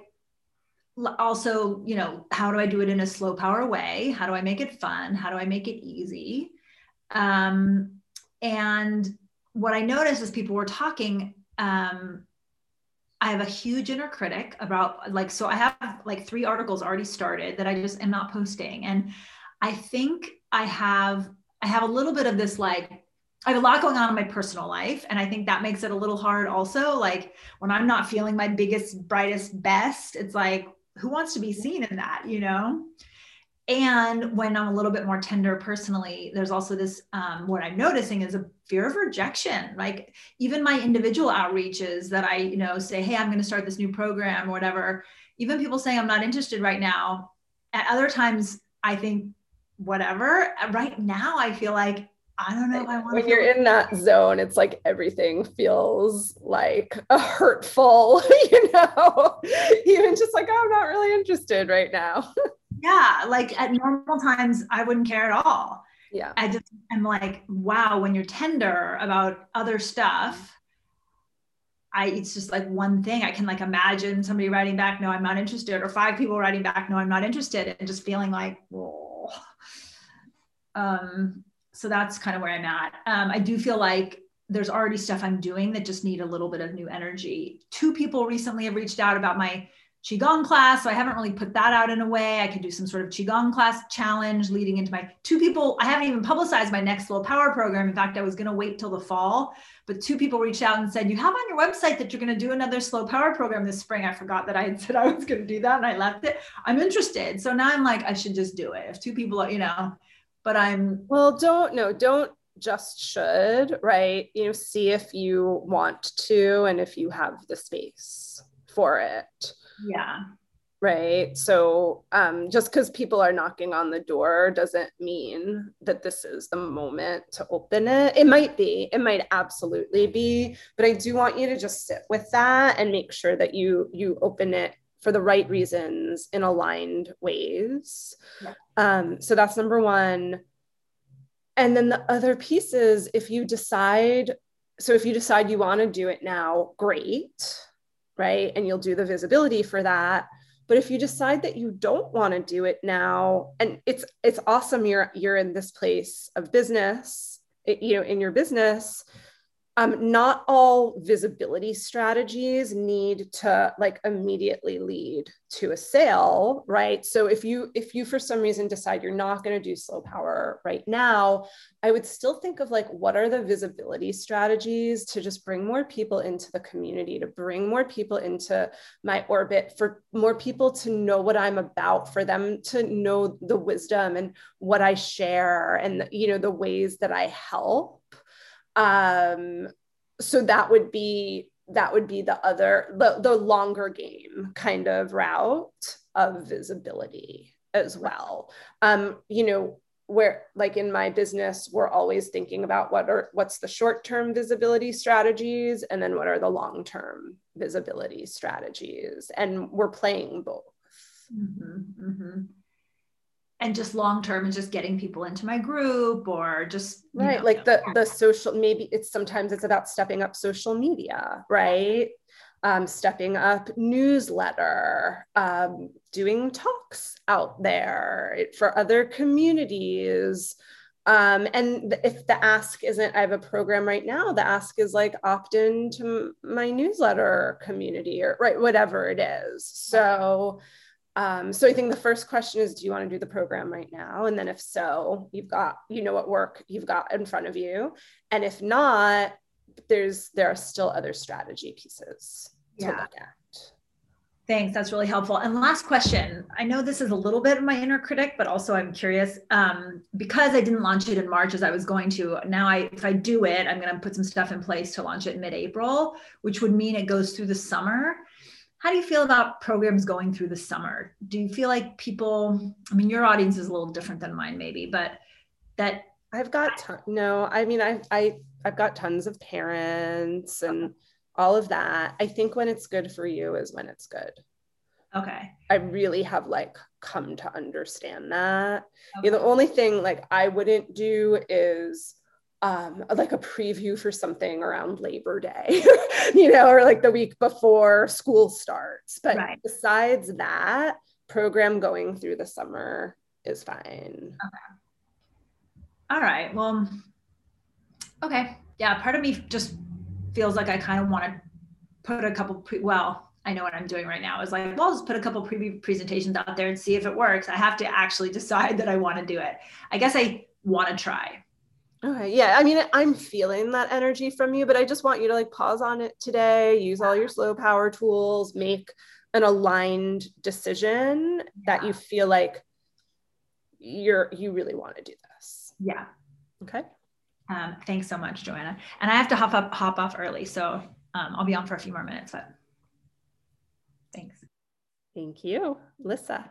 also, you know, how do I do it in a slow power way? How do I make it fun? How do I make it easy? Um, and what I noticed as people were talking, um, I have a huge inner critic about like, so I have like three articles already started that I just am not posting. And I think I have, I have a little bit of this, like, I have a lot going on in my personal life. And I think that makes it a little hard also. Like when I'm not feeling my biggest, brightest, best, it's like, who wants to be seen in that, you know? And when I'm a little bit more tender personally, there's also this, um, what I'm noticing is a fear of rejection. Like even my individual outreaches that I, you know, say, hey, I'm going to start this new program or whatever. Even people saying I'm not interested right now. At other times, I think whatever. Right now, I feel like, I don't know if I want when you're in that zone, it's like everything feels like a hurtful, you know, even just like, oh, I'm not really interested right now. Yeah. Like at normal times, I wouldn't care at all. Yeah. I just, I'm like, wow, when you're tender about other stuff, I, it's just like one thing I can like imagine somebody writing back, no, I'm not interested, or five people writing back, no, I'm not interested. And just feeling like, whoa. Um, So that's kind of where I'm at. Um, I do feel like there's already stuff I'm doing that just need a little bit of new energy. Two people recently have reached out about my Qigong class. So I haven't really put that out in a way. I could do some sort of Qigong class challenge leading into my two people. I haven't even publicized my next Slow Power program. In fact, I was going to wait till the fall, but two people reached out and said, you have on your website that you're going to do another Slow Power program this spring. I forgot that I had said I was going to do that and I left it. I'm interested. So now I'm like, I should just do it. If two people are, you know, but I'm well, don't no, don't just should, right? You know, see if you want to and if you have the space for it. Yeah. Right. So um, just because people are knocking on the door doesn't mean that this is the moment to open it. It might be, it might absolutely be, but I do want you to just sit with that and make sure that you you open it for the right reasons in aligned ways. Yeah. Um, so that's number one. And then the other piece is if you decide, so if you decide you want to do it now, great, right? And you'll do the visibility for that. But if you decide that you don't want to do it now, and it's it's awesome you're you're in this place of business, you know, in your business, um, not all visibility strategies need to like immediately lead to a sale, right? So if you if you for some reason decide you're not going to do slow power right now, I would still think of like, what are the visibility strategies to just bring more people into the community, to bring more people into my orbit, for more people to know what I'm about, for them to know the wisdom and what I share and, you know, the ways that I help. Um, so that would be, that would be the other, the, the longer game kind of route of visibility as well. Um, you know, where like in my business, we're always thinking about what are, what's the short-term visibility strategies, and then what are the long-term visibility strategies. And we're playing both. Mm-hmm, mm-hmm. And just long term is just getting people into my group, or just, you right, know. like the the social, maybe it's sometimes it's about stepping up social media, right? Um, stepping up newsletter, um, doing talks out there for other communities. Um, and if the ask isn't, I have a program right now, the ask is like opt in to my newsletter community, or right, whatever it is. So Um, so I think the first question is, do you want to do the program right now? And then if so, you've got, you know, what work you've got in front of you. And if not, there's, there are still other strategy pieces to Yeah. look at. Thanks. That's really helpful. And last question. I know this is a little bit of my inner critic, but also I'm curious, um, because I didn't launch it in March as I was going to. Now, I, if I do it, I'm going to put some stuff in place to launch it mid-April, which would mean it goes through the summer. How do you feel about programs going through the summer? Do you feel like people, I mean, your audience is a little different than mine maybe, but that. I've got, ton, no, I mean, I, I, I've got tons of parents and all of that. I think when it's good for you is when it's good. Okay. I really have like come to understand that. Okay. You know, the only thing like I wouldn't do is um, like a preview for something around Labor Day, you know, or like the week before school starts. But right. Besides that, program going through the summer is fine. Okay. All right. Well, okay. Yeah. Part of me just feels like I kind of want to put a couple, pre- well, I know what I'm doing right now is like, well, I'll just put a couple preview presentations out there and see if it works. I have to actually decide that I want to do it. I guess I want to try. Okay. Yeah. I mean, I'm feeling that energy from you, but I just want you to like pause on it today, use all your slow power tools, make an aligned decision yeah. that you feel like you're, you really want to do this. Yeah. Okay. Um, thanks so much, Joanna. And I have to hop up, hop off early. So um, I'll be on for a few more minutes, but thanks. Thank you. Lissa.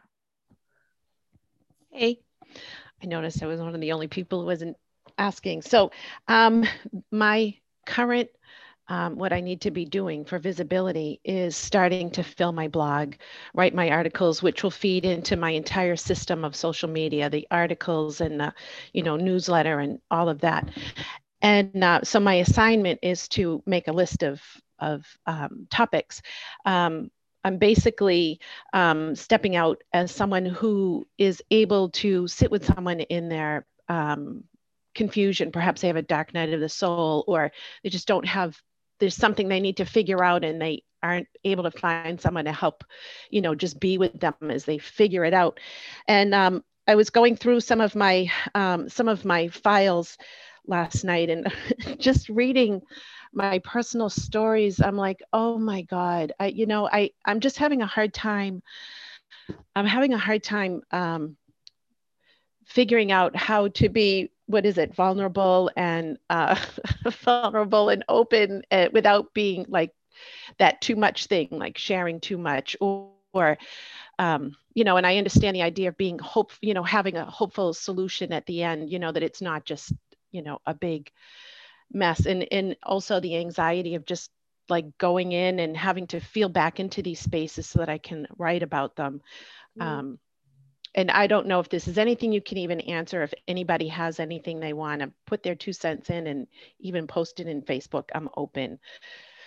Hey, I noticed I was one of the only people who wasn't asking. So um, my current, um, what I need to be doing for visibility is starting to fill my blog, write my articles, which will feed into my entire system of social media, the articles and the, you know, newsletter and all of that. And uh, so my assignment is to make a list of, of um, topics. Um, I'm basically um, stepping out as someone who is able to sit with someone in their um, confusion. Perhaps they have a dark night of the soul, or they just don't have, there's something they need to figure out and they aren't able to find someone to help, you know, just be with them as they figure it out. And um, I was going through some of my, um, some of my files last night and just reading my personal stories. I'm like, oh my God, I, you know, I, I'm just having a hard time. I'm having a hard time um, figuring out how to be, what is it, vulnerable and uh, vulnerable and open uh, without being like that too much thing, like sharing too much, or, or um, you know, and I understand the idea of being hope, you know, having a hopeful solution at the end, you know, that it's not just, you know, a big mess. And, and also the anxiety of just like going in and having to feel back into these spaces so that I can write about them. Mm. Um, and I don't know if this is anything you can even answer. If anybody has anything they want to put their two cents in and even post it in Facebook, I'm open.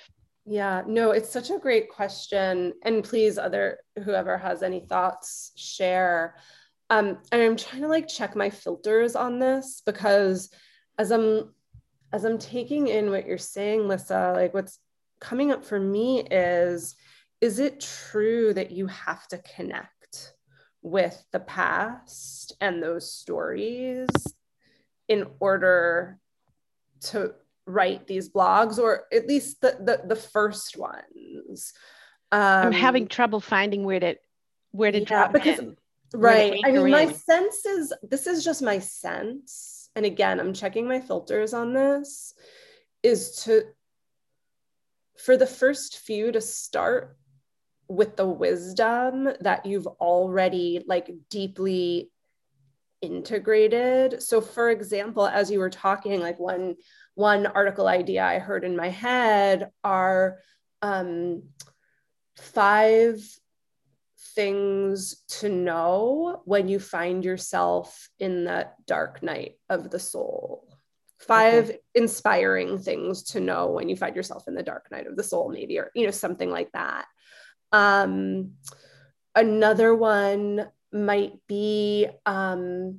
Yeah, no, it's such a great question. And please, other whoever has any thoughts, share. Um, and I'm trying to like check my filters on this because as I'm as I'm taking in what you're saying, Lissa, like what's coming up for me is, is it true that you have to connect with the past and those stories in order to write these blogs, or at least the the, the first ones? Um, I'm having trouble finding where to where to yeah, drop because in. right. I mean, my in. sense is, this is just my sense. And again, I'm checking my filters on this, is to, for the first few, to start with the wisdom that you've already like deeply integrated. So for example, as you were talking, like one, one article idea I heard in my head are um, five things to know when you find yourself in that dark night of the soul. Five okay. inspiring things to know when you find yourself in the dark night of the soul, maybe, or, you know, something like that. Um, another one might be um,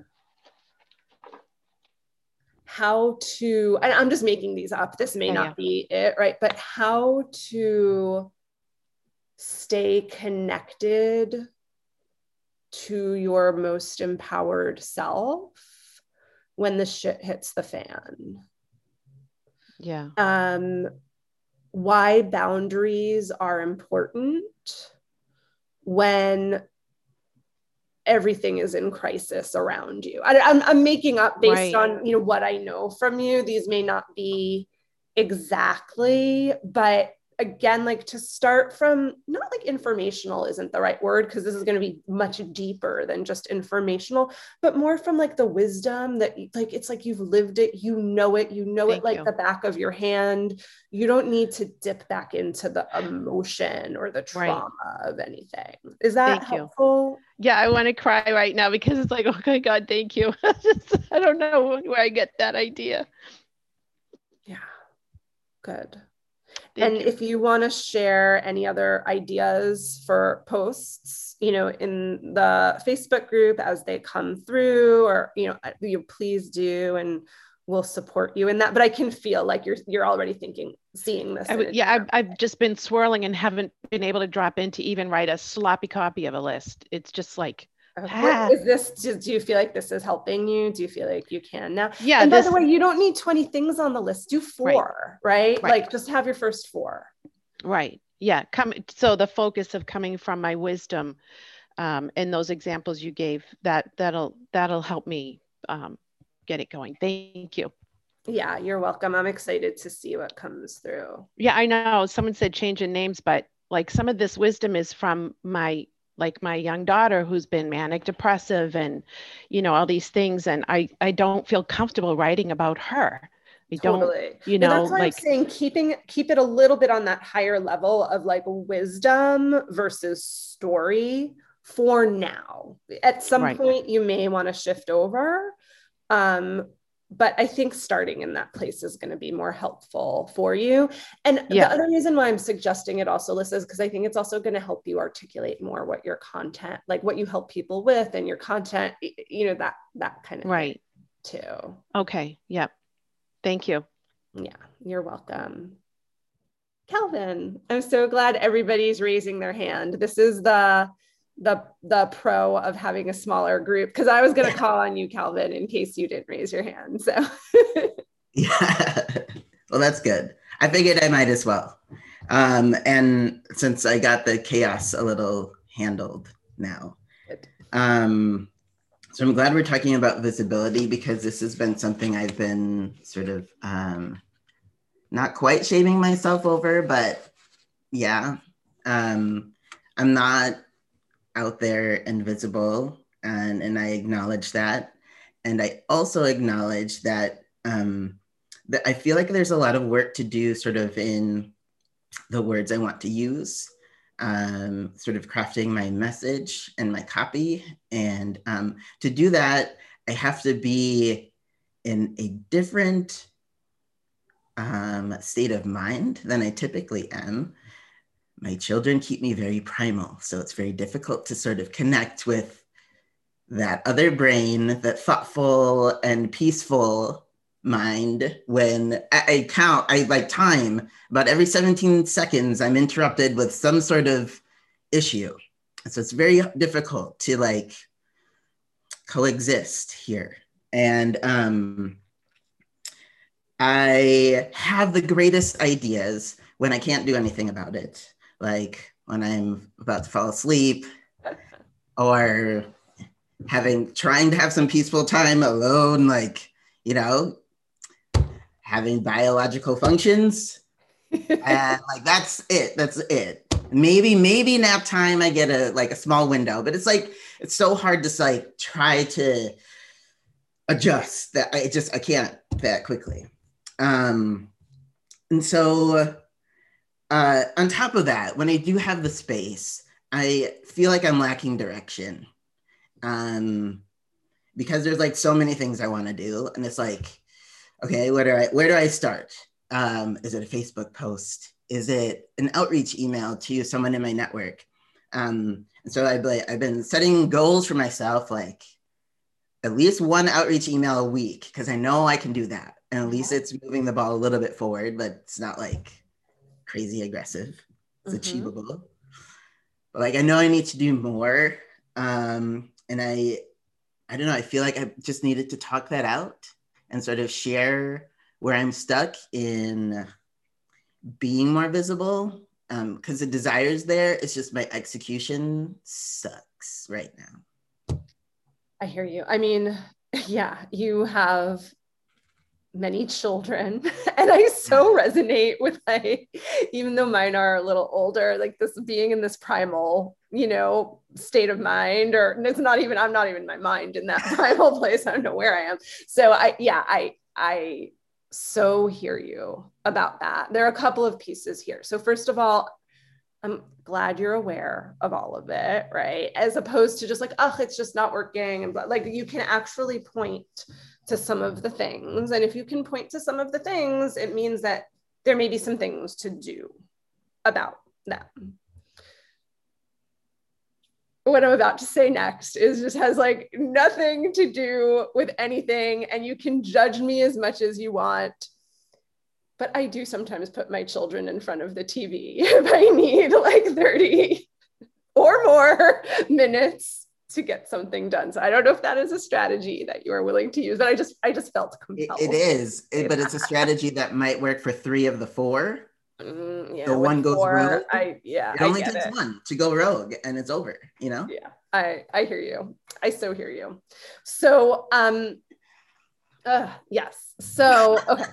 how to, and I'm just making these up, this may yeah, not yeah. be it, right? But how to stay connected to your most empowered self when the shit hits the fan. Yeah. Um, why boundaries are important when everything is in crisis around you. I, I'm, I'm making up based right. on, you know, what I know from you. These may not be exactly, but again, like to start from, not like informational isn't the right word, because this is going to be much deeper than just informational, but more from like the wisdom that like, it's like you've lived it, you know it, you know Thank it like you. The back of your hand. You don't need to dip back into the emotion or the trauma right. of anything. Is that Thank helpful? You. Yeah, I want to cry right now because it's like, oh my God, thank you. I don't know where I get that idea. Yeah, good. Thank and you. if you want to share any other ideas for posts, you know, in the Facebook group as they come through, or, you know, you please do, and we'll support you in that. But I can feel like you're you're already thinking, seeing this. I would, yeah, I've, I've just been swirling and haven't been able to drop in to even write a sloppy copy of a list. It's just like, ah. Is this, do, do you feel like this is helping you? Do you feel like you can now? Yeah. And by this, the way, you don't need twenty things on the list. Do four, right? right? right. Like just have your first four. Right. Yeah. Come. So the focus of coming from my wisdom, um, and those examples you gave, that that'll that'll help me um, get it going. Thank you. Yeah, you're welcome. I'm excited to see what comes through. Yeah, I know. Someone said change in names, but like some of this wisdom is from my like my young daughter who's been manic depressive and, you know, all these things. And I, I don't feel comfortable writing about her. I totally. don't, you know, no, that's why like, I'm saying keeping, keep it a little bit on that higher level of like wisdom versus story for now. At some right. point you may want to shift over. Um, But I think starting in that place is going to be more helpful for you. And yeah. the other reason why I'm suggesting it also, Lissa, is because I think it's also going to help you articulate more what your content, like what you help people with and your content, you know, that, that kind of right. thing too. Okay. Yep. Thank you. Yeah, you're welcome. Calvin, I'm so glad everybody's raising their hand. This is the the the pro of having a smaller group, because I was going to call on you, Calvin, in case you didn't raise your hand. So yeah, well, that's good. I figured I might as well. Um, and since I got the chaos a little handled now, um, so I'm glad we're talking about visibility, because this has been something I've been sort of um, not quite shaming myself over, but yeah, um, I'm not out there and visible, and, and I acknowledge that. And I also acknowledge that, um, that I feel like there's a lot of work to do sort of in the words I want to use, um, sort of crafting my message and my copy. And um, to do that, I have to be in a different um, state of mind than I typically am. My children keep me very primal, so it's very difficult to sort of connect with that other brain, that thoughtful and peaceful mind. When I, I count, I like time, about every seventeen seconds, I'm interrupted with some sort of issue. So it's very difficult to like coexist here. And um, I have the greatest ideas when I can't do anything about it. Like when I'm about to fall asleep or having, trying to have some peaceful time alone, like, you know, having biological functions. And like, that's it, that's it. Maybe, maybe nap time, I get a, like a small window, but it's like, it's so hard to like try to adjust that I just, I can't that quickly. Um, and so uh, on top of that, when I do have the space, I feel like I'm lacking direction. Um, because there's like so many things I want to do. And it's like, okay, where do I, where do I start? Um, is it a Facebook post? Is it an outreach email to someone in my network? Um, and so I've, like, I've been setting goals for myself, like at least one outreach email a week, because I know I can do that. And at least it's moving the ball a little bit forward, but it's not like crazy aggressive. It's mm-hmm. achievable. But like, I know I need to do more. Um, and I, I don't know, I feel like I just needed to talk that out and sort of share where I'm stuck in being more visible. Um, because the desire's there, it's just my execution sucks right now. I hear you. I mean, yeah, you have many children and I so resonate with like, even though mine are a little older, like this being in this primal, you know, state of mind, or it's not even, I'm not even in my mind in that primal place. I don't know where I am. So I, yeah, I, I so hear you about that. There are a couple of pieces here. So first of all, I'm glad you're aware of all of it, right? As opposed to just like, oh, it's just not working. And like, you can actually point to some of the things. And if you can point to some of the things, it means that there may be some things to do about that. What I'm about to say next is just has like nothing to do with anything. And you can judge me as much as you want. But I do sometimes put my children in front of the T V if I need like thirty or more minutes to get something done. So I don't know if that is a strategy that you are willing to use, but I just I just felt compelled. It, it is, it, but it's a strategy that might work for three of the four. Mm, yeah, so one goes four, rogue. I yeah. It only I takes it. one to go rogue, and it's over. You know. Yeah, I I hear you. I so hear you. So um, uh, yes. So okay.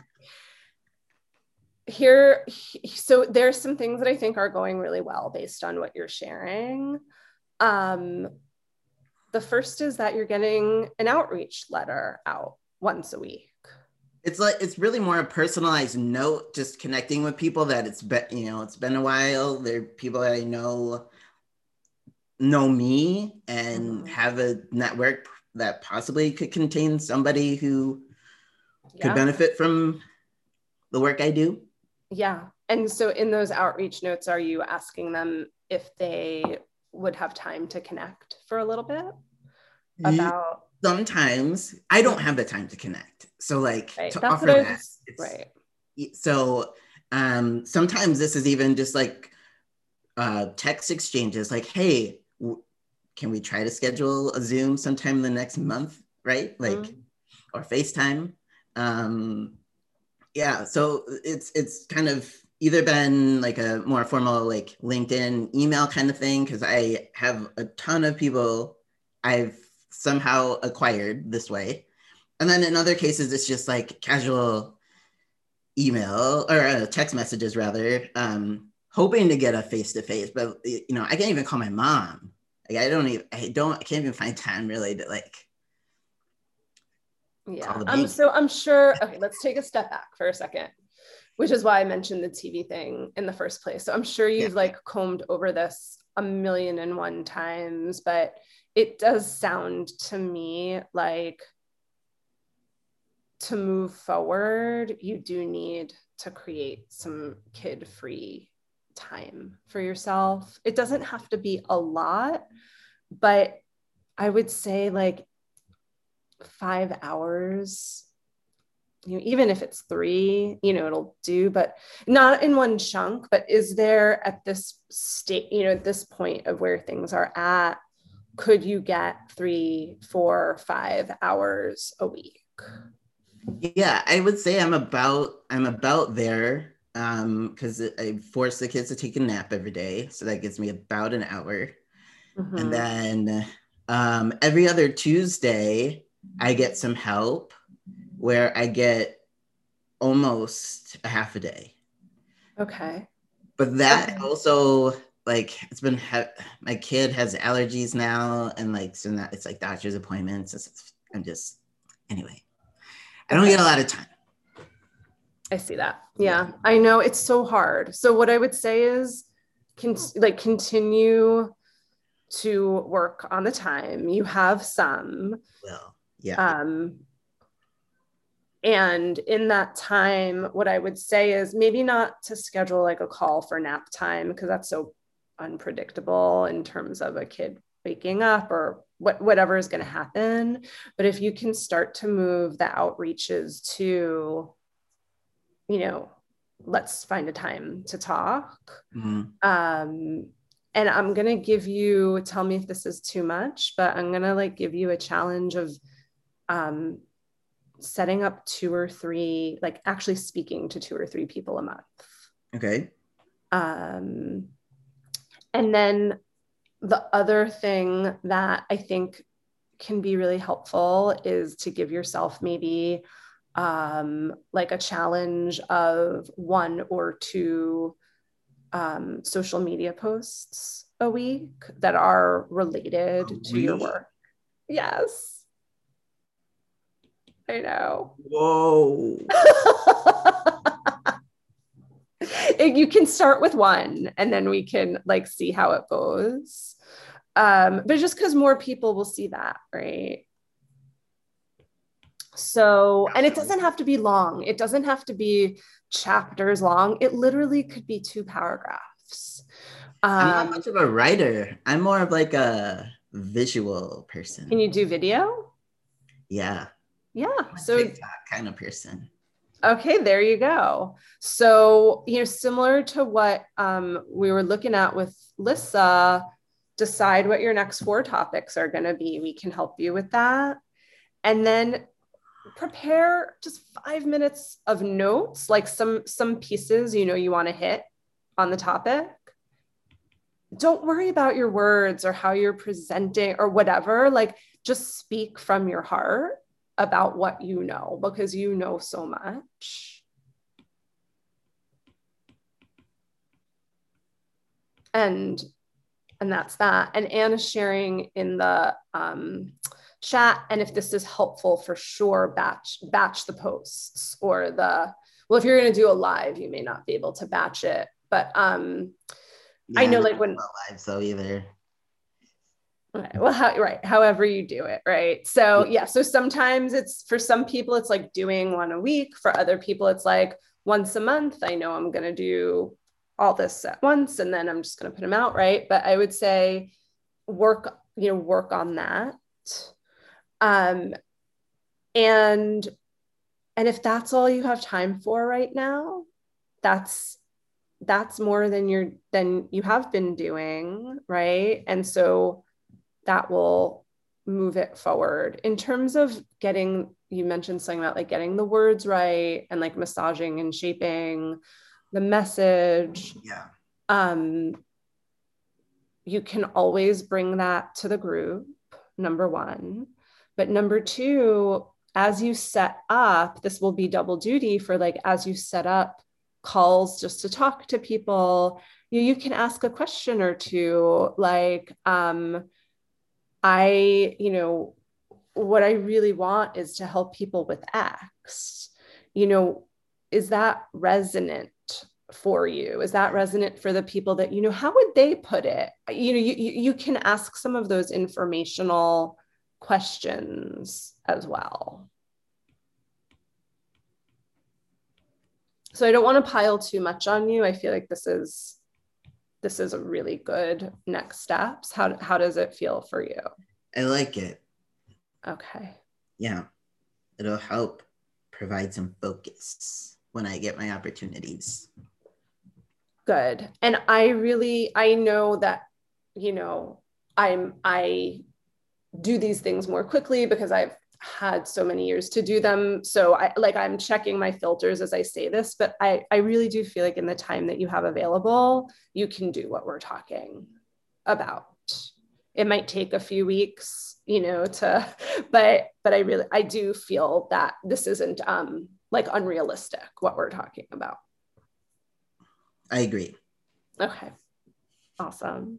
Here, so there's some things that I think are going really well based on what you're sharing. Um, the first is that you're getting an outreach letter out once a week. It's like, it's really more a personalized note, just connecting with people that it's been, you know, it's been a while. They're people that I know, know me and mm-hmm. have a network that possibly could contain somebody who yeah. could benefit from the work I do. Yeah. And so in those outreach notes, are you asking them if they would have time to connect for a little bit about? Sometimes I don't have the time to connect. So like right. to That's offer what I that. was, right. So um, sometimes this is even just like uh, text exchanges like, hey, w- can we try to schedule a Zoom sometime in the next month? Right. Like, mm-hmm. or FaceTime. Um, Yeah, so it's it's kind of either been like a more formal like LinkedIn email kind of thing, because I have a ton of people I've somehow acquired this way. And then in other cases, it's just like casual email or uh, text messages rather, um, hoping to get a face-to-face, but you know, I can't even call my mom. Like I don't even, I don't, I can't even find time really to like, yeah. Um, so I'm sure, okay, let's take a step back for a second, which is why I mentioned the T V thing in the first place. So I'm sure you've yeah. like combed over this a million and one times, but it does sound to me like to move forward, you do need to create some kid-free time for yourself. It doesn't have to be a lot, but I would say like five hours, you know, even if it's three, you know, it'll do, but not in one chunk. But is there at this state, you know, at this point of where things are at, could you get three, four, five hours a week? Yeah, I would say I'm about, I'm about there. Um, because I force the kids to take a nap every day. So that gives me about an hour. Mm-hmm. And then um, every other Tuesday, I get some help where I get almost a half a day. Okay. But that okay. also, like, it's been, ha- my kid has allergies now. And like, so now it's like doctor's appointments. It's, I'm just, anyway, I don't okay. get a lot of time. I see that. Yeah, yeah, I know it's so hard. So what I would say is, con- like, continue to work on the time. You have some. Well, yeah. Um, and in that time, what I would say is maybe not to schedule like a call for nap time, because that's so unpredictable in terms of a kid waking up or what whatever is going to happen. But if you can start to move the outreaches to, you know, let's find a time to talk. Mm-hmm. Um, and I'm going to give you, tell me if this is too much, but I'm going to like give you a challenge of um, setting up two or three, like actually speaking to two or three people a month. Okay. Um, and then the other thing that I think can be really helpful is to give yourself maybe um, like a challenge of one or two um, social media posts a week that are related oh, to really? your work. Yes. I know. Whoa. You can start with one and then we can like see how it goes. Um, but just because more people will see that, right? So, and it doesn't have to be long. It doesn't have to be chapters long. It literally could be two paragraphs. Um, I'm not much of a writer. I'm more of like a visual person. Can you do video? Yeah. Yeah. I'm a so TikTok kind of person. Okay, there you go. So, you know, similar to what um, we were looking at with Lissa, decide what your next four topics are going to be. We can help you with that. And then prepare just five minutes of notes, like some, some pieces, you know, you want to hit on the topic. Don't worry about your words or how you're presenting or whatever, like just speak from your heart about what you know, because you know so much. And, and that's that. And Anna's sharing in the um, chat. And if this is helpful, for sure, batch, batch the posts or the, well, if you're going to do a live, you may not be able to batch it, but um, yeah, I know like when live, so either. Okay. Well, how, right. However you do it. Right. So yeah. So sometimes it's, for some people, it's like doing one a week. For other people, it's like once a month. I know I'm going to do all this at once and then I'm just going to put them out. Right. But I would say work, you know, work on that. Um, and, and if that's all you have time for right now, that's, that's more than you're, than you have been doing. Right. And so that will move it forward. In terms of getting, you mentioned something about like getting the words right and like massaging and shaping the message. Yeah. Um, you can always bring that to the group, number one. But number two, as you set up, this will be double duty for like, as you set up calls just to talk to people, you, you can ask a question or two, like, um, I, you know, what I really want is to help people with X. You know, is that resonant for you? Is that resonant for the people that, you know, how would they put it? You know, you, you can ask some of those informational questions as well. So I don't want to pile too much on you. I feel like this is this is a really good next steps. How how does it feel for you? I like it. Okay. Yeah. It'll help provide some focus when I get my opportunities. Good. And I really, I know that, you know, I'm, I do these things more quickly because I've had so many years to do them. So I like, I'm checking my filters as I say this, but I, I really do feel like in the time that you have available, you can do what we're talking about. It might take a few weeks, you know, to, but, but I really, I do feel that this isn't um, like unrealistic what we're talking about. I agree. Okay. Awesome.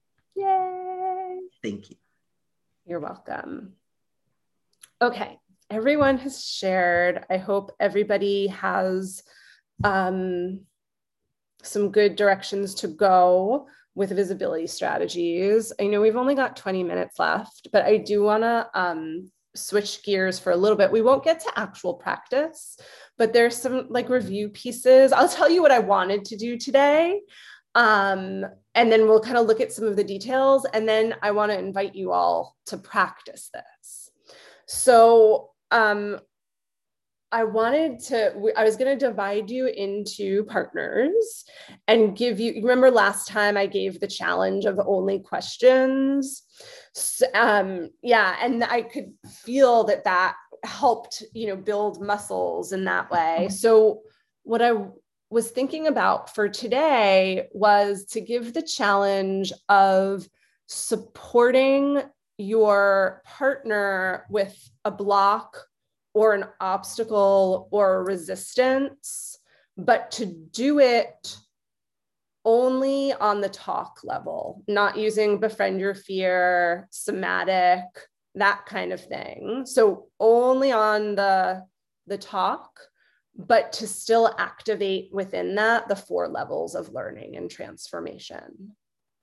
Yay. Thank you. You're welcome. Okay. Everyone has shared. I hope everybody has um, some good directions to go with visibility strategies. I know we've only got twenty minutes left, but I do want to um, switch gears for a little bit. We won't get to actual practice, but there's some like review pieces. I'll tell you what I wanted to do today. Um, and then we'll kind of look at some of the details. And then I want to invite you all to practice this. So um, I wanted to, I was going to divide you into partners and give you, remember last time I gave the challenge of only questions. So, um, yeah. And I could feel that that helped, you know, build muscles in that way. So what I was thinking about for today was to give the challenge of supporting your partner with a block or an obstacle or a resistance, but to do it only on the talk level, not using befriend your fear, somatic, that kind of thing. So only on the, the talk, but to still activate within that the four levels of learning and transformation.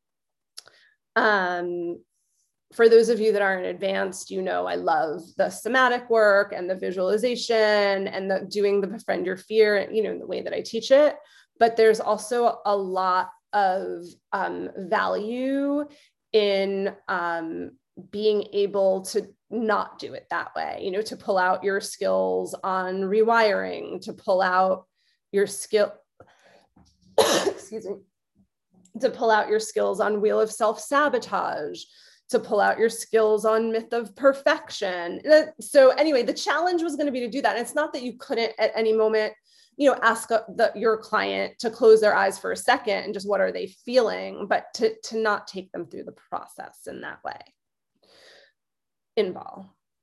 Um, For those of you that aren't advanced, you know, I love the somatic work and the visualization and the doing the befriend your fear, you know, in the way that I teach it. But there's also a lot of um, value in um, being able to not do it that way, you know, to pull out your skills on rewiring, to pull out your skill, excuse me, to pull out your skills on wheel of self-sabotage, to pull out your skills on myth of perfection. So anyway, the challenge was going to be to do that. And it's not that you couldn't at any moment, you know, ask the, your client to close their eyes for a second and just what are they feeling, but to, to not take them through the process in that way. Inbal.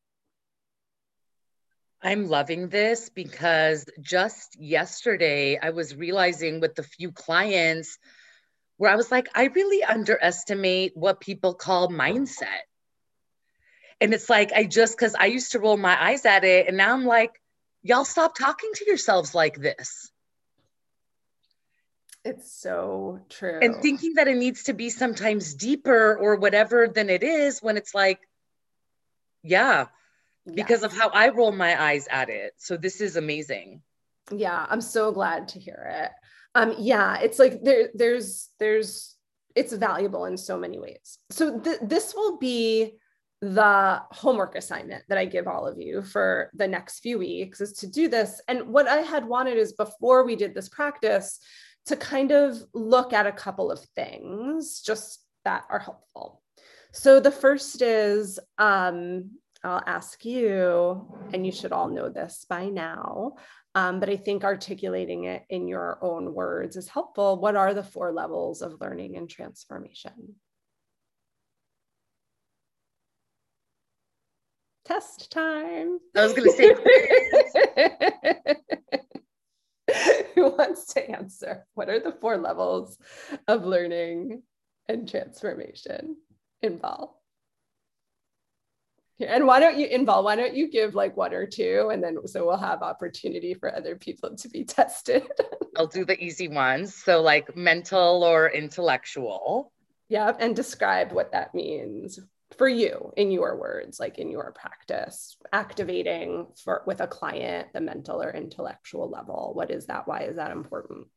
I'm loving this because just yesterday I was realizing with the few clients where I was like, I really underestimate what people call mindset. And it's like, I just, because I used to roll my eyes at it. And now I'm like, y'all stop talking to yourselves like this. It's so true. And thinking that it needs to be sometimes deeper or whatever than it is when it's like, yeah, because yes. of how I roll my eyes at it. So this is amazing. Yeah, I'm so glad to hear it. Um, yeah, it's like there, there's, there's, it's valuable in so many ways. So th- this will be the homework assignment that I give all of you for the next few weeks is to do this. And what I had wanted is before we did this practice to kind of look at a couple of things just that are helpful. So the first is, um, I'll ask you, and you should all know this by now, um, but I think articulating it in your own words is helpful. What are the four levels of learning and transformation? Test time. I was going to say. Who wants to answer? What are the four levels of learning and transformation? Inbal. And why don't you, Inbal, why don't you give like one or two, and then so we'll have opportunity for other people to be tested. I'll do the easy ones. So like mental or intellectual. Yeah, and describe what that means for you, in your words, like in your practice, activating for with a client, the mental or intellectual level? What is that? Why is that important?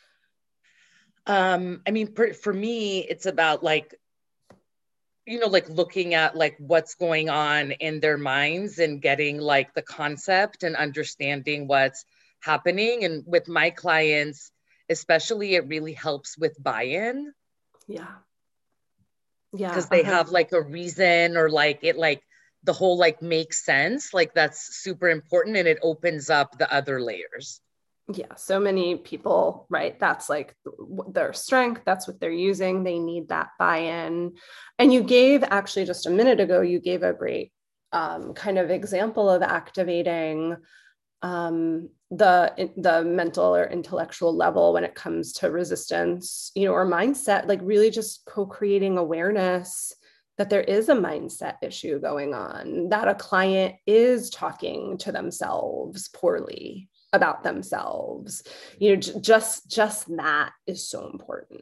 Um, I mean, for, for me, it's about like, you know, like looking at like what's going on in their minds and getting like the concept and understanding what's happening. And with my clients, especially, it really helps with buy-in. Yeah. Yeah. Because they uh-huh. have like a reason, or like it like the whole like makes sense. Like that's super important, and it opens up the other layers. Yeah, so many people, right? That's like their strength. That's what they're using. They need that buy-in. And you gave, actually just a minute ago, you gave a great um, kind of example of activating um, the, the mental or intellectual level when it comes to resistance, you know, or mindset, like really just co-creating awareness that there is a mindset issue going on, that a client is talking to themselves poorly about themselves. You know, j- just, just that is so important.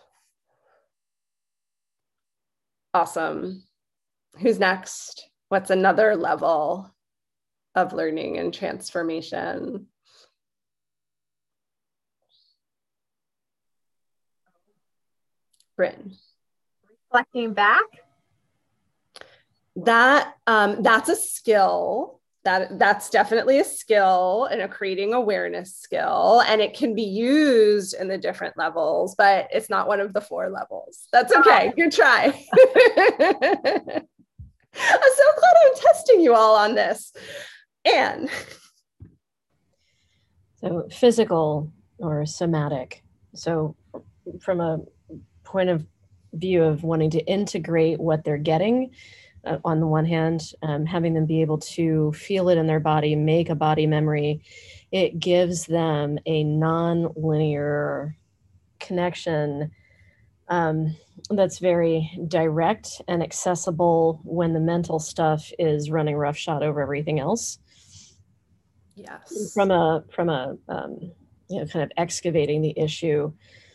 Awesome. Who's next? What's another level of learning and transformation? Bryn. Reflecting back. That, um, that's a skill. That, that's definitely a skill and a creating awareness skill, and it can be used in the different levels, but it's not one of the four levels. That's okay. Good try. I'm so glad I'm testing you all on this. Anne. So physical or somatic. So from a point of view of wanting to integrate what they're getting, uh, on the one hand, um, having them be able to feel it in their body, make a body memory, it gives them a non-linear connection um, that's very direct and accessible when the mental stuff is running roughshod over everything else. Yes. From a, from a, um, you know, kind of excavating the issue,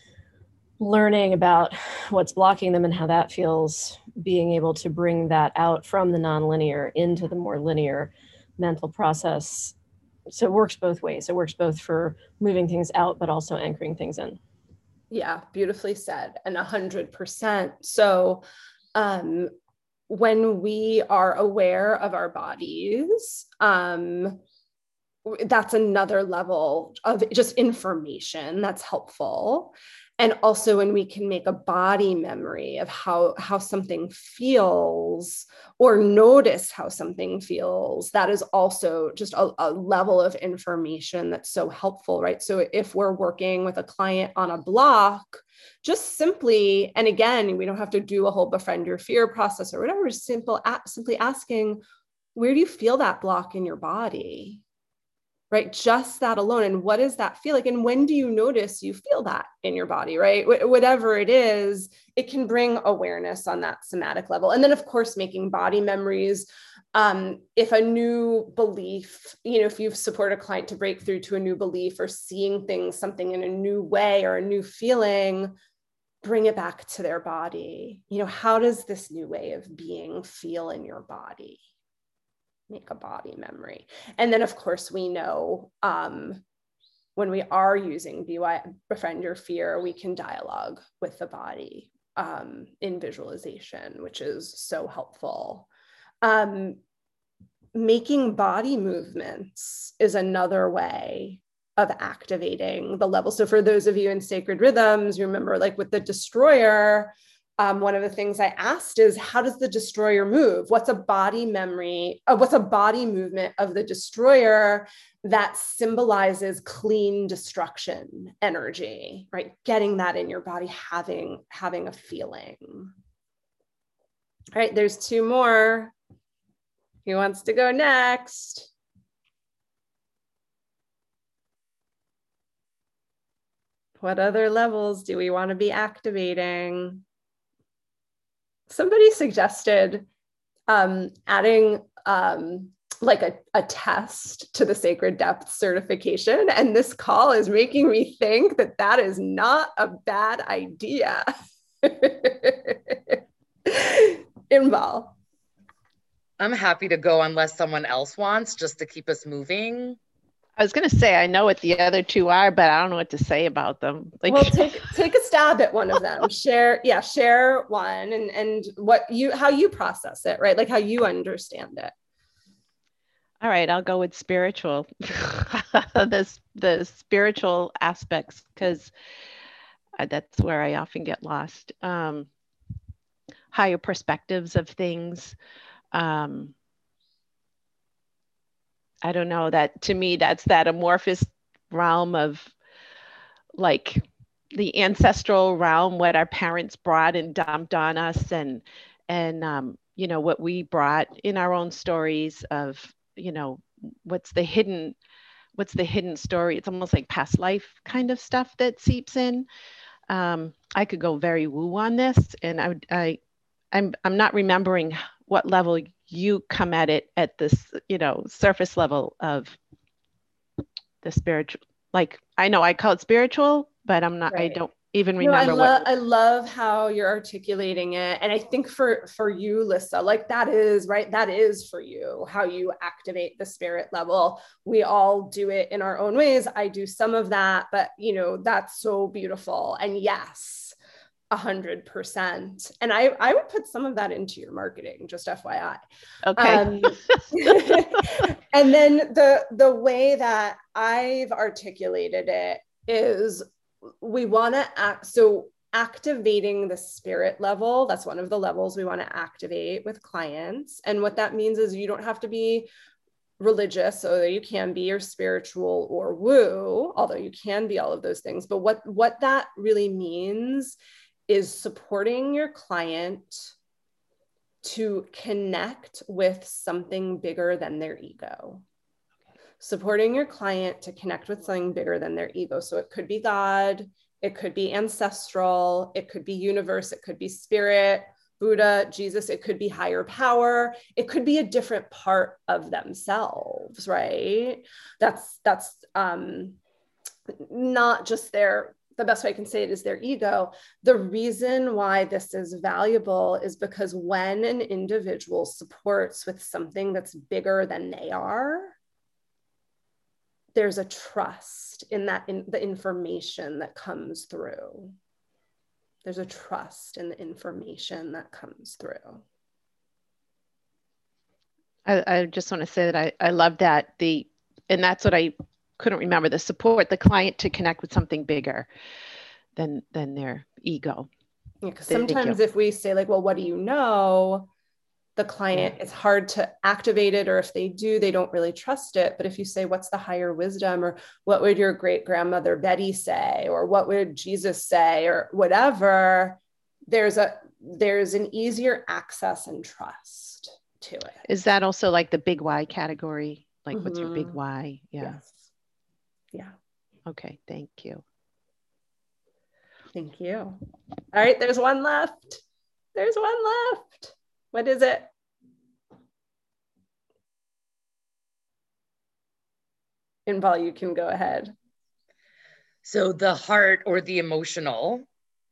learning about what's blocking them and how that feels, being able to bring that out from the nonlinear into the more linear mental process. So it works both ways. It works both for moving things out, but also anchoring things in. Yeah, beautifully said, and a hundred percent. So um, when we are aware of our bodies, um, that's another level of just information that's helpful. And also when we can make a body memory of how, how something feels, or notice how something feels, that is also just a, a level of information that's so helpful, right? So if we're working with a client on a block, just simply, and again, we don't have to do a whole befriend your fear process or whatever, just simple, simply asking, where do you feel that block in your body? Right? Just that alone. And what does that feel like? And when do you notice you feel that in your body, right? Wh- whatever it is, it can bring awareness on that somatic level. And then of course, making body memories. Um, if a new belief, you know, if you've supported a client to break through to a new belief, or seeing things, something in a new way or a new feeling, bring it back to their body. You know, how does this new way of being feel in your body? Make a body memory. And then of course we know um, when we are using B Y, befriend your fear, we can dialogue with the body um, in visualization, which is so helpful. Um, making body movements is another way of activating the level. So for those of you in Sacred Rhythms, you remember like with the destroyer, Um, one of the things I asked is, how does the destroyer move? What's a body memory? Uh, what's a body movement of the destroyer that symbolizes clean destruction energy, right? Getting that in your body, having, having a feeling. All right, there's two more. Who wants to go next? What other levels do we want to be activating? Somebody suggested um, adding um, like a, a test to the Sacred Depth certification. And this call is making me think that that is not a bad idea. Inbal. I'm happy to go unless someone else wants, just to keep us moving. I was going to say, I know what the other two are, but I don't know what to say about them. Like, well, take take a stab at one of them. Share, yeah, share one, and and what you how you process it, right? Like how you understand it. All right, I'll go with spiritual. this the spiritual aspects, because that's where I often get lost. Um, higher perspectives of things. Um, I don't know, that to me, that's that amorphous realm of like the ancestral realm, what our parents brought and dumped on us, and, and um, you know, what we brought in our own stories of, you know, what's the hidden, what's the hidden story. It's almost like past life kind of stuff that seeps in. Um, I could go very woo on this, and I, I, I'm, I'm not remembering what level you come at it at this, you know, surface level of the spiritual. Like, I know I call it spiritual, but I'm not, right. I don't even remember. No, I, lo- what... I love how you're articulating it. And I think for, for you, Lissa, like that is, right, that is for you, how you activate the spirit level. We all do it in our own ways. I do some of that, but you know, that's so beautiful. And yes, a hundred percent. And I, I would put some of that into your marketing, just F Y I. Okay. Um, and then the, the way that I've articulated it is we want to act. So activating the spirit level, that's one of the levels we want to activate with clients. And what that means is you don't have to be religious, although you can be, or spiritual or woo, although you can be all of those things. But what, what that really means is supporting your client to connect with something bigger than their ego. Supporting your client to connect with something bigger than their ego. So it could be God, it could be ancestral, it could be universe, it could be spirit, Buddha, Jesus, it could be higher power, it could be a different part of themselves, right? That's, that's um, not just their, the best way I can say it is their ego. The reason why this is valuable is because when an individual supports with something that's bigger than they are, there's a trust in that, in the information that comes through. There's a trust in the information that comes through. I, I just want to say that I, I love that. The, and that's what I couldn't remember, the support the client to connect with something bigger than, than their ego. Yeah, because sometimes if we say like, well, what do you know? The client, yeah. It's hard to activate it, or if they do, they don't really trust it. But if you say, what's the higher wisdom, or what would your great grandmother Betty say, or what would Jesus say, or whatever, there's a, there's an easier access and trust to it. Is that also like the big why category? Like, mm-hmm. What's your big why? Yeah. Yes. Yeah. Okay. Thank you. Thank you. All right. There's one left. There's one left. What is it? Inbal, you can go ahead. So the heart or the emotional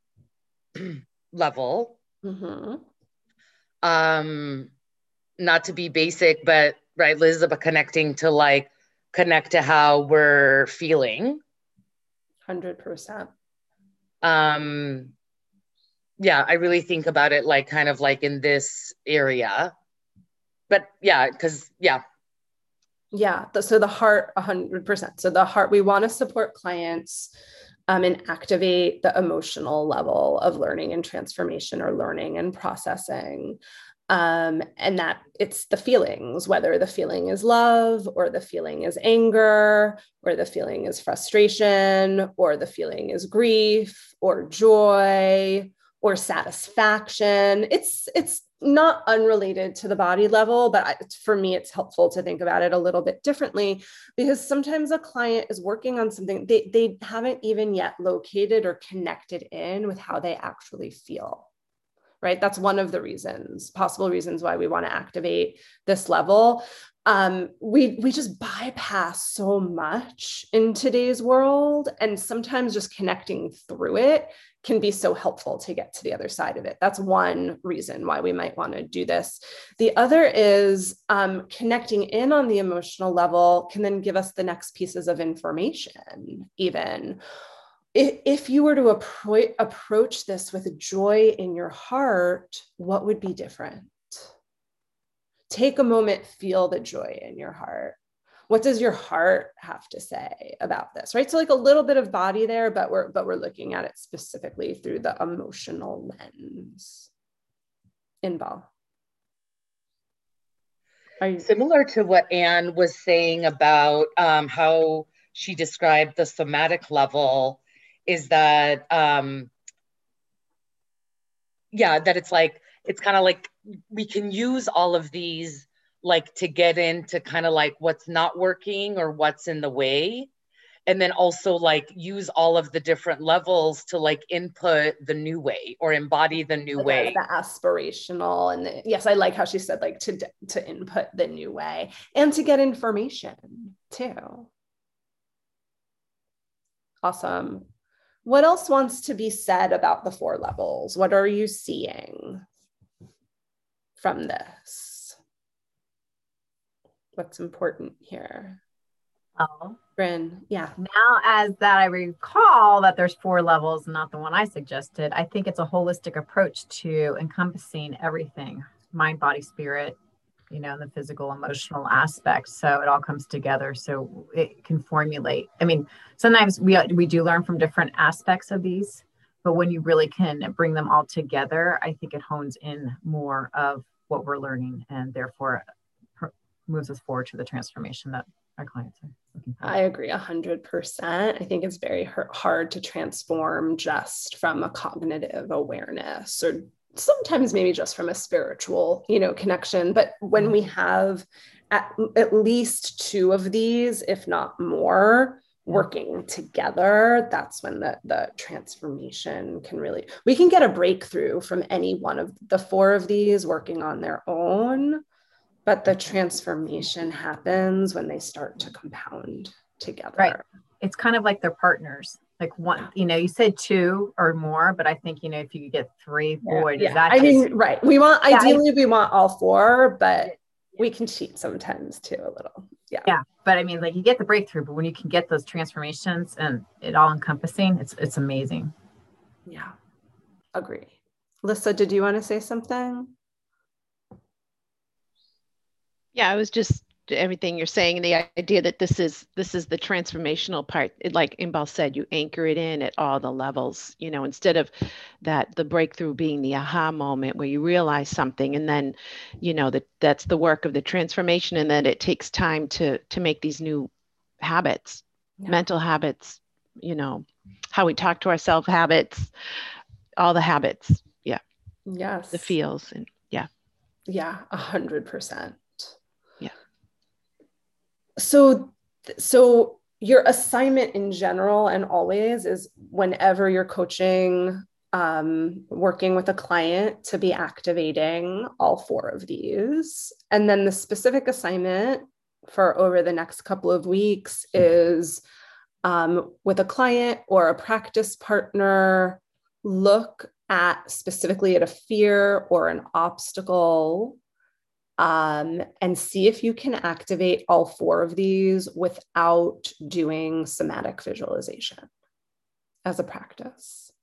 level, mm-hmm. um, not to be basic, but right, Liz, about connecting to like, connect to how we're feeling. one hundred percent. Um, yeah, I really think about it like kind of like in this area, but yeah, because yeah. Yeah, so the heart, one hundred percent. So the heart, we want to support clients um, and activate the emotional level of learning and transformation, or learning and processing. Um, and that it's the feelings, whether the feeling is love, or the feeling is anger, or the feeling is frustration, or the feeling is grief, or joy, or satisfaction. It's, it's not unrelated to the body level, but I, for me, it's helpful to think about it a little bit differently, because sometimes a client is working on something they, they haven't even yet located or connected in with how they actually feel. right? That's one of the reasons, possible reasons why we want to activate this level. Um, we, we just bypass so much in today's world, and sometimes just connecting through it can be so helpful to get to the other side of it. That's one reason why we might want to do this. The other is um, connecting in on the emotional level can then give us the next pieces of information, even. If you were to appro- approach this with joy in your heart, what would be different? Take a moment, feel the joy in your heart. What does your heart have to say about this, right? So like a little bit of body there, but we're but we're looking at it specifically through the emotional lens. Inbal. Are you similar to what Anne was saying about um, how she described the somatic level? Is that um, yeah, that it's like it's kind of like we can use all of these like to get into kind of like what's not working or what's in the way. And then also like use all of the different levels to like input the new way or embody the new like way. The aspirational. And the, yes, I like how she said like to, to input the new way and to get information too. Awesome. What else wants to be said about the four levels? What are you seeing from this? What's important here? Oh, Bryn, yeah. Now, as that I recall that there's four levels, not the one I suggested, I think it's a holistic approach to encompassing everything, mind, body, spirit, you know, the physical, emotional aspects. So it all comes together so it can formulate. I mean, sometimes we we do learn from different aspects of these, but when you really can bring them all together, I think it hones in more of what we're learning and therefore moves us forward to the transformation that our clients are looking for. I agree a hundred percent. I think it's very hard to transform just from a cognitive awareness or sometimes maybe just from a spiritual, you know, connection. But when we have at, at least two of these, if not more, working together, that's when the, the transformation can really, we can get a breakthrough from any one of the four of these working on their own. But the transformation happens when they start to compound together. Right. It's kind of like they're partners. Like one, you know, you said two or more, but I think, you know, if you could get three, boy, does yeah. that I just... mean, right. We want, yeah, ideally I... we want all four, but yeah. we can cheat sometimes too a little. Yeah. Yeah. But I mean, like you get the breakthrough, but when you can get those transformations and it all encompassing, it's, it's amazing. Yeah. Agree. Lisa, did you want to say something? Yeah, I was just everything you're saying, the idea that this is this is the transformational part. It, like Inbal said, you anchor it in at all the levels, you know, instead of that the breakthrough being the aha moment where you realize something and then, you know, that that's the work of the transformation, and then it takes time to to make these new habits, yeah. mental habits, you know, how we talk to ourselves habits, all the habits. Yeah. Yes. The feels and yeah. Yeah, a hundred percent. Yeah. So, so your assignment in general and always is whenever you're coaching, um, working with a client, to be activating all four of these. And then the specific assignment for over the next couple of weeks is um, with a client or a practice partner, look at specifically at a fear or an obstacle, um, and see if you can activate all four of these without doing somatic visualization as a practice.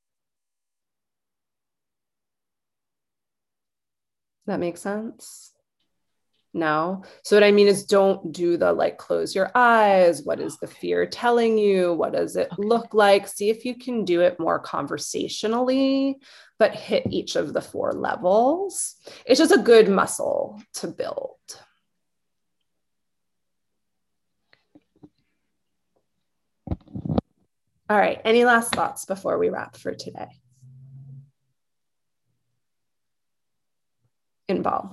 That makes sense? No. So what I mean is don't do the like, close your eyes. What is the fear telling you? What does it okay. look like? See if you can do it more conversationally, but hit each of the four levels. It's just a good muscle to build. All right. Any last thoughts before we wrap for today? Inbal.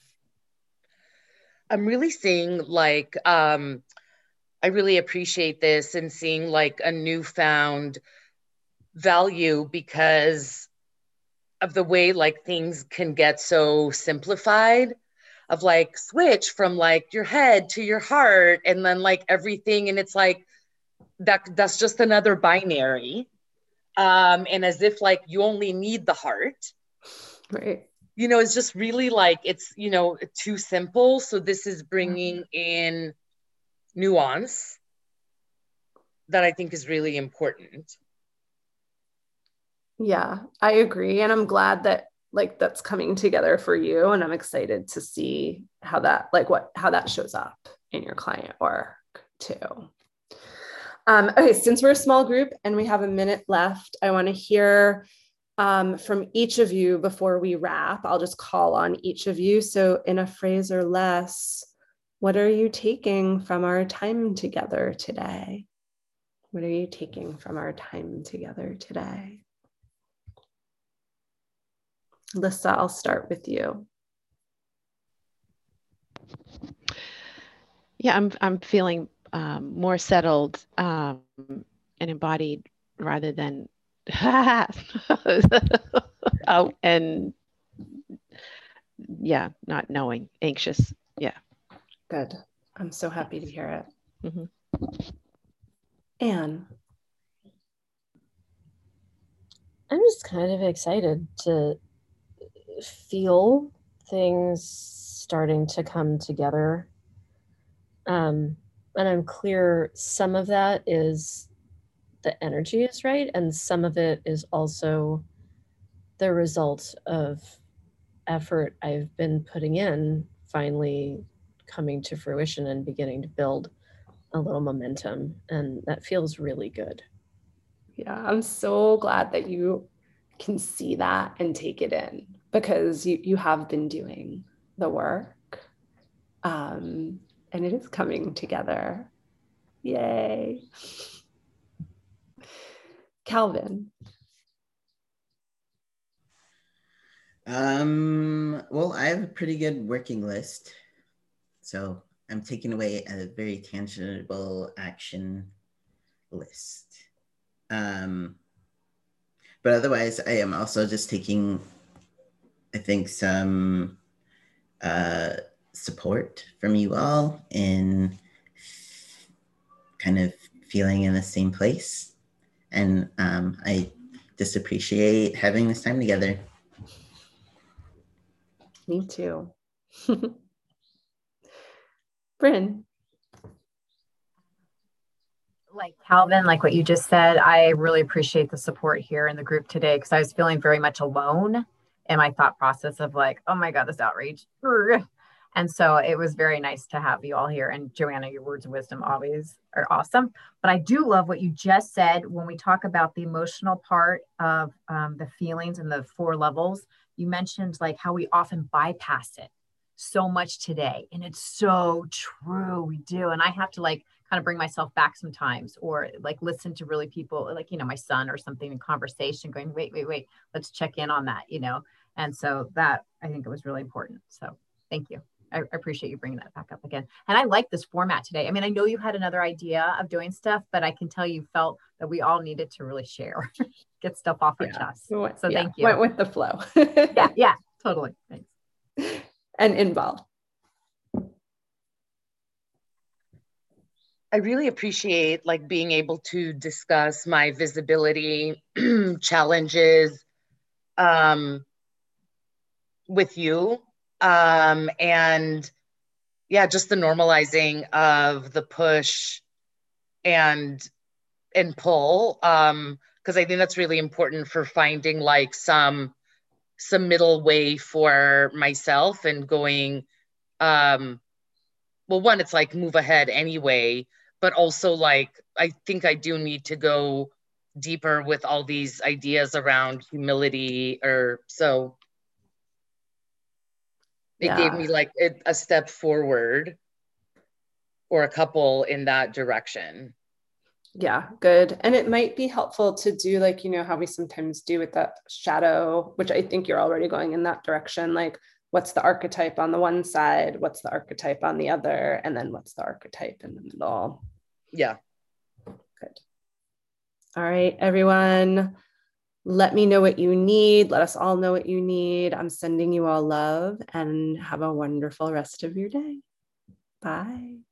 I'm really seeing like, um, I really appreciate this and seeing like a newfound value, because of the way like things can get so simplified, of like switch from like your head to your heart and then like everything. And it's like, that that's just another binary. Um, and as if like you only need the heart. Right. You know, it's just really like, it's, you know, too simple. So this is bringing in nuance that I think is really important. Yeah, I agree. And I'm glad that like that's coming together for you. And I'm excited to see how that, like what, how that shows up in your client work too. Um, okay, since we're a small group and we have a minute left, I want to hear um, from each of you before we wrap. I'll just call on each of you. So in a phrase or less, what are you taking from our time together today? What are you taking from our time together today? Lissa, I'll start with you. Yeah, I'm I'm feeling um, more settled um, and embodied rather than oh, and yeah, not knowing, anxious. Yeah. Good. I'm so happy to hear it. Mm-hmm. Anne. I'm just kind of excited to feel things starting to come together. Um, and I'm clear some of that is the energy is right, and some of it is also the result of effort I've been putting in finally coming to fruition and beginning to build a little momentum. And that feels really good. Yeah, I'm so glad that you can see that and take it in, because you, you have been doing the work um, and it is coming together. Yay. Calvin. Um, well, I have a pretty good working list. So I'm taking away a very tangible action list. Um, but otherwise, I am also just taking, I think, some uh, support from you all in kind of feeling in the same place. And um, I just appreciate having this time together. Me too. Bryn. Like Calvin, like what you just said, I really appreciate the support here in the group today, because I was feeling very much alone in my thought process of like, oh my God, this outreach. And so it was very nice to have you all here. And Joanna, your words of wisdom always are awesome. But I do love what you just said when we talk about the emotional part of um, the feelings and the four levels. You mentioned like how we often bypass it so much today. And it's so true. We do. And I have to like kind of bring myself back sometimes, or like listen to really people like, you know, my son or something in conversation going, wait, wait, wait, let's check in on that, you know? And so that, I think it was really important. So thank you. I, I appreciate you bringing that back up again. And I like this format today. I mean, I know you had another idea of doing stuff, but I can tell you felt that we all needed to really share, get stuff off our Yeah. chest. So yeah. Thank you. Went with the flow. yeah, yeah, totally. Thanks. And involved. I really appreciate like being able to discuss my visibility challenges um, with you. Um, and yeah, just the normalizing of the push and and pull. Um, because I think that's really important for finding like some some middle way for myself and going, um, well, one, it's like move ahead anyway, but also like, I think I do need to go deeper with all these ideas around humility, or so it Yeah. gave me like a, a step forward or a couple in that direction. Yeah, good. And it might be helpful to do like, you know, how we sometimes do with that shadow, which I think you're already going in that direction. Like, what's the archetype on the one side? What's the archetype on the other? And then what's the archetype in the middle? Yeah. Good. All right, everyone. Let me know what you need. Let us all know what you need. I'm sending you all love and have a wonderful rest of your day. Bye.